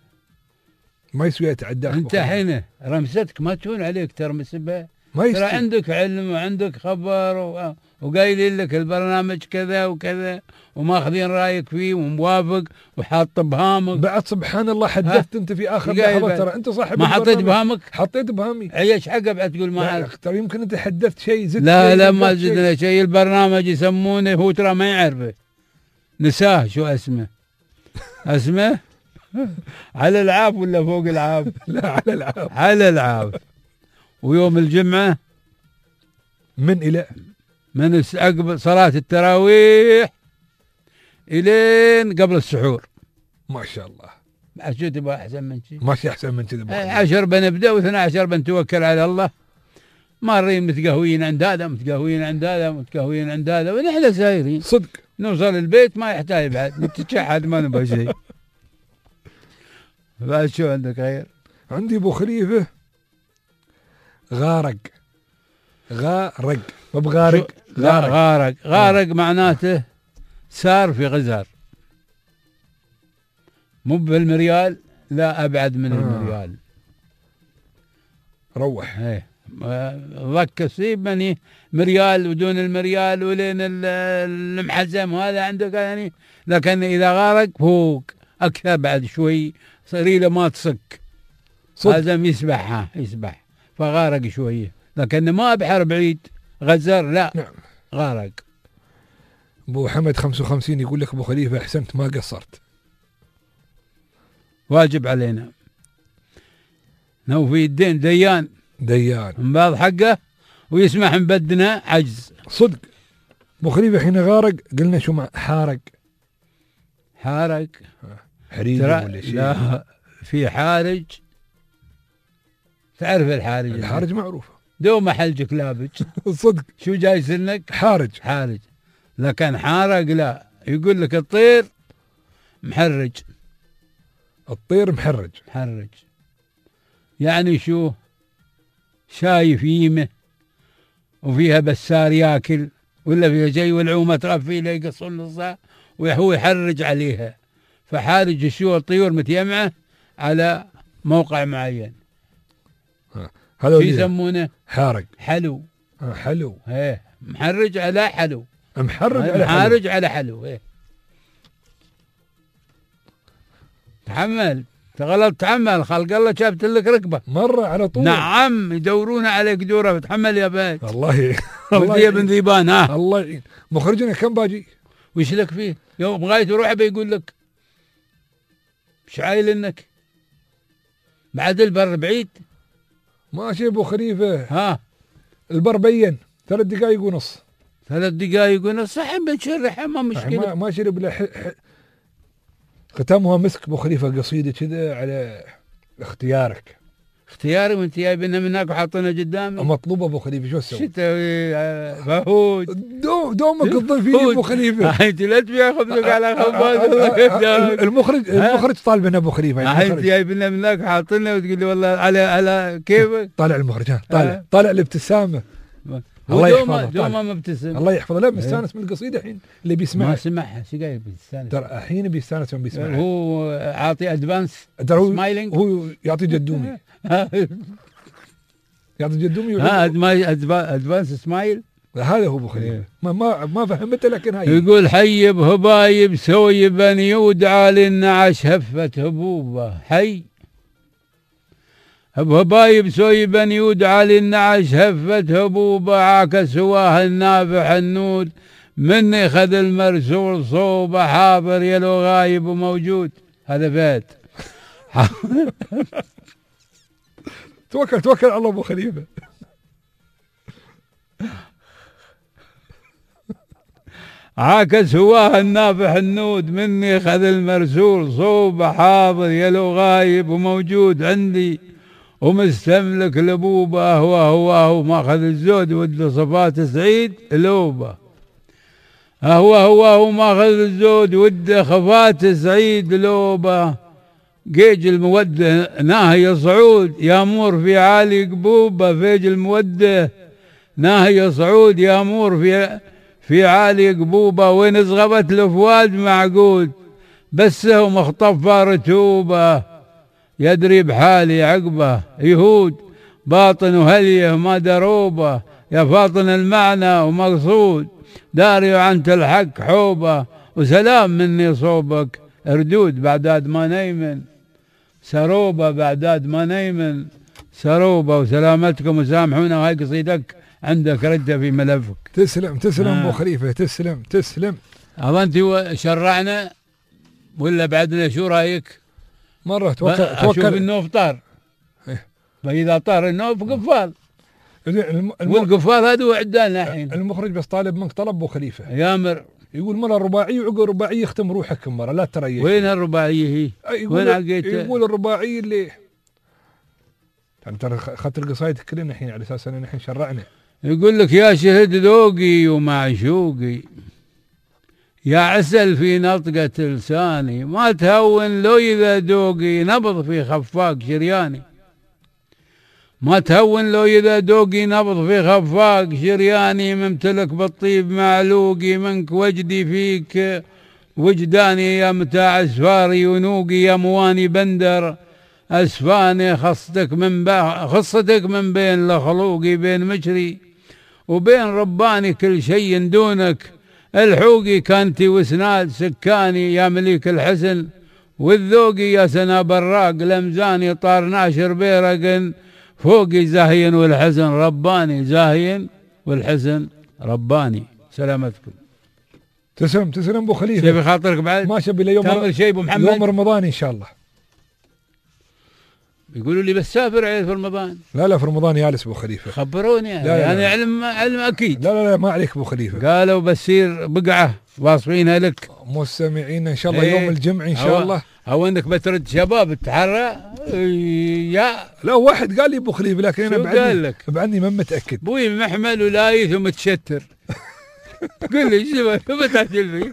[SPEAKER 3] ما يسوي يتعداك.
[SPEAKER 2] انت حين رمستك ما تهون عليك ترمس بها.
[SPEAKER 3] ما
[SPEAKER 2] ترى عندك علم وعندك خبر و... وقايلين لك البرنامج كذا وكذا وماخذين رايك فيه وموافق وحاط بهامك.
[SPEAKER 3] بعد سبحان الله حدثت انت في اخر لحظه، ترى انت صاحب
[SPEAKER 2] ما حطيت بهامك.
[SPEAKER 3] حطيت بهامي.
[SPEAKER 2] ايش حقه بعد تقول ما
[SPEAKER 3] عارف؟ ترى يمكن انت حدثت شيء زدت.
[SPEAKER 2] لا
[SPEAKER 3] شيء
[SPEAKER 2] لا ما زدنا شيء. البرنامج يسمونه هو ترى ما يعرفه، نساه شو اسمه. اسمه على العاب ولا فوق العاب؟
[SPEAKER 3] لا على العاب.
[SPEAKER 2] على العاب. ويوم الجمعة
[SPEAKER 3] من إلى
[SPEAKER 2] من عقب صلاة التراويح إلين قبل السحور.
[SPEAKER 3] ما شاء الله.
[SPEAKER 2] شو تبغى أحسن من شيء؟
[SPEAKER 3] ما في أحسن من كذا.
[SPEAKER 2] عشر بنبدأ واثنا عشر بنتوكل على الله. مارين متقهوين عند هذا متقهوين عند هذا متقهوين عند هذا، ونحن سايرين
[SPEAKER 3] صدق.
[SPEAKER 2] نوصل البيت ما يحتاج بعد نتشحد ما نبغى شيء. بعد شو عندك غير؟
[SPEAKER 3] عندي ابو خليفه غارق. غارق مو بغارق.
[SPEAKER 2] غارق غارق, غارق معناته سار في غزار، مو بالمريال، لا ابعد من آه. المريال.
[SPEAKER 3] روح.
[SPEAKER 2] ايه ضك سيبني مريال ودون المريال ولين المحزم هذا عندك يعني. لكن اذا غارق فوق اكثر بعد شوي صريله ما تصك، لازم يسبح. ها يسبح فغارق شويه، لكن ما بحر بعيد غزر لا.
[SPEAKER 3] نعم.
[SPEAKER 2] غارق.
[SPEAKER 3] ابو حمد خمسة وخمسين يقول لك ابو خليفه احسنت ما قصرت.
[SPEAKER 2] واجب علينا نوفي الدين ديان
[SPEAKER 3] ديان
[SPEAKER 2] من بعض حقه ويسمح من بدنا عجز.
[SPEAKER 3] صدق ابو خليفه حين غارق قلنا شو مع حارق
[SPEAKER 2] حارق
[SPEAKER 3] حريق ولا شيء؟
[SPEAKER 2] لا في حارج. تعرف الحارج؟
[SPEAKER 3] الحارج معروفه
[SPEAKER 2] دوم حلجك لابج.
[SPEAKER 3] صدق
[SPEAKER 2] شو جاي سنك؟
[SPEAKER 3] حارج
[SPEAKER 2] حارج. لكن حارق لا، يقول لك الطير محرج.
[SPEAKER 3] الطير محرج
[SPEAKER 2] محرج يعني شو؟ شايف يمه وفيها بسار ياكل ولا فيها جاي والعومه تغفي له يقصون نصها وهو يحرج عليها. فحارج شو؟ الطيور متيمعه على موقع معين
[SPEAKER 3] هذا
[SPEAKER 2] يسمونه
[SPEAKER 3] حارق.
[SPEAKER 2] حلو.
[SPEAKER 3] آه حلو.
[SPEAKER 2] ايه محرج على حلو.
[SPEAKER 3] محرج على حلو.
[SPEAKER 2] محرج على حلو. ايه تحمل تغلط تحمل خلق الله شافت لك ركبه
[SPEAKER 3] مره على طول.
[SPEAKER 2] نعم يدورون عليك دوره تحمل يا بيت.
[SPEAKER 3] الله
[SPEAKER 2] الله يا بن ذيبان. ها
[SPEAKER 3] الله يعين. مخرجنا كم باجي؟
[SPEAKER 2] وش لك فيه؟ يوم غاية روح بيقول لك مش عايل انك بعد البر بعيد.
[SPEAKER 3] ماشي ابو خليفه.
[SPEAKER 2] ها
[SPEAKER 3] البر بين ثلاث دقائق ونص.
[SPEAKER 2] ثلاث دقائق ونص صح بنشرحها ما مشكله.
[SPEAKER 3] ما ما شرب لا ح... ح... ختامها مسك ابو خليفه قصيده كذا على اختيارك.
[SPEAKER 2] اختياري وانت جايبينها من هناك وحاطينها قدامي.
[SPEAKER 3] مطلوب ابو خليفه شو اسوي؟
[SPEAKER 2] شو تسوي فهود؟
[SPEAKER 3] دوم دومك تضيف ابو خليفه.
[SPEAKER 2] انت لا تبيع خبزك على خباز.
[SPEAKER 3] المخرج المخرج طالب من ابو خليفه.
[SPEAKER 2] انت جايبينها من هناك وحاطينها وتقول لي والله على على كيفك.
[SPEAKER 3] طالع المخرج طالع طالع الابتسامه. الله يحفظه.
[SPEAKER 2] دوما مبتسم.
[SPEAKER 3] الله يحفظه. لا مستانس من القصيده الحين اللي بيسمعها.
[SPEAKER 2] ما سمعها شو قايل بيستانس؟
[SPEAKER 3] ترى الحين بيستانس يوم بيسمعها.
[SPEAKER 2] هو عاطي ادفانس سمايلينج.
[SPEAKER 3] هو يعطي جدومي. يعطي جدومي.
[SPEAKER 2] ها ادفانس سمايل.
[SPEAKER 3] هذا هو ابو خليفه. ما ما ما فهمته لكن هاي.
[SPEAKER 2] يقول حيب هبايب سويبا يودعى للنعش هفة هبوبه. حي هبايب سويبا يودعى للنعش هفة هبوبه عاكس هواه النافح النود مني خذ المرسول صوبه حاضر يلو غايب وموجود. هذا بيت.
[SPEAKER 3] توكل توكل على الله ابو خليفه.
[SPEAKER 2] عاكس هواه النافح النود مني خذ المرسول صوبه حاضر يلو غايب وموجود عندي ومستملك لبوبه هو هو هو ماخذ الزود ود صفات سعيد لوبه. هو هو هو ماخذ الزود ود خفات سعيد لوبه. جيج الموده ناهي صعود يامور في عالي قبوبه. فيج الموده ناهي صعود يامور في في عالي قبوبه. وين صغبت الفؤاد معقود بس هو مخطف رتوبه. يدري بحالي عقبه يهود باطن وهليه ما دروبه. يا فاطن المعنى ومقصود داري وعنت الحق حوبه. وسلام مني صوبك اردود بعداد ما نيمن سروبه. بعداد ما نيمن سروبه. وسلامتكم وسامحونا. هاي قصيدك عندك ردة في ملفك.
[SPEAKER 3] تسلم تسلم ابو آه. خليفه تسلم تسلم.
[SPEAKER 2] أظنتي شرعنا ولا بعدنا شو رايك؟
[SPEAKER 3] مرة توكل
[SPEAKER 2] توكل أشوف النوف طار. إيه؟ فإذا طار النوف قفال. الم... والقفال هذا عدالنا الحين.
[SPEAKER 3] المخرج بس طالب منك طلب ابو خليفه.
[SPEAKER 2] يامر
[SPEAKER 3] يقول مرة رباعية وعقب رباعية يختم روحك مرة لا تريح.
[SPEAKER 2] وين الرباعية هي؟ وين عقيتها؟
[SPEAKER 3] يقول الرباعية اللي يعني ترى اخذت القصايد كلنا الحين على اساس ان الحين شرعنا.
[SPEAKER 2] يقول لك يا شهد ذوقي ومعشوقي يا عسل في نطقة لساني ما تهون لو إذا دوقي نبض في خفاق شرياني. ما تهون لو إذا دوقي نبض في خفاق شرياني. ممتلك بالطيب معلوقي منك وجدي فيك وجداني يا متاع اسفاري ونوقي يا مواني بندر اسفاني. خصتك من خصتك من بين لخلوقي بين مجري وبين رباني كل شيء دونك. الحوقي كانتي وسناد سكاني يا مليك الحسن والذوقي يا سنا براق لمزاني. طار ناشر بيرق فوقي زاهين والحسن رباني. زاهين والحسن رباني. سلامتكم.
[SPEAKER 3] تسلم تسلم ابو خليفه.
[SPEAKER 2] شيء بخاطرك بعد؟
[SPEAKER 3] ما شبي يوم
[SPEAKER 2] تعمل شيء ابو محمد؟
[SPEAKER 3] يوم رمضان ان شاء الله.
[SPEAKER 2] يقولوا لي بسافر عيد في رمضان.
[SPEAKER 3] لا لا في رمضان جالس ابو خليفه.
[SPEAKER 2] خبروني يعني. لا لا يعني لا. علم علم اكيد.
[SPEAKER 3] لا لا لا ما عليك ابو خليفه.
[SPEAKER 2] قالوا بسير بقعه واصفينها لك.
[SPEAKER 3] مستمعين ان شاء الله يوم الجمعه ان شاء الله.
[SPEAKER 2] او انك بترد شباب تحرى يا
[SPEAKER 3] لا واحد قال لي ابو خليفه لكن انا
[SPEAKER 2] بعدني
[SPEAKER 3] بعدني ما متاكد.
[SPEAKER 2] ابوي محمل ولايث ومتشتر. قل لي شو بتعجل فيه؟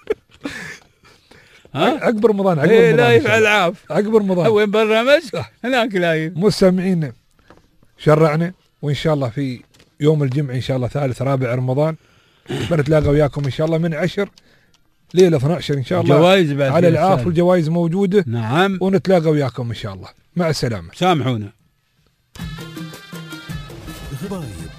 [SPEAKER 3] ها عقب رمضان عقب
[SPEAKER 2] إيه
[SPEAKER 3] رمضان
[SPEAKER 2] لايف العاب
[SPEAKER 3] عقب رمضان.
[SPEAKER 2] وين برنامج هناك لايف.
[SPEAKER 3] مستمعين شرعنا وان شاء الله في يوم الجمعه ان شاء الله ثالث رابع رمضان بنتلاقى وياكم ان شاء الله من عشر ليله اثنا عشر ان شاء الله.
[SPEAKER 2] جوائز بعد
[SPEAKER 3] على العاف والجوائز موجوده.
[SPEAKER 2] نعم.
[SPEAKER 3] ونتلاقى وياكم ان شاء الله. مع السلامه.
[SPEAKER 2] سامحونا.
[SPEAKER 1] غبايب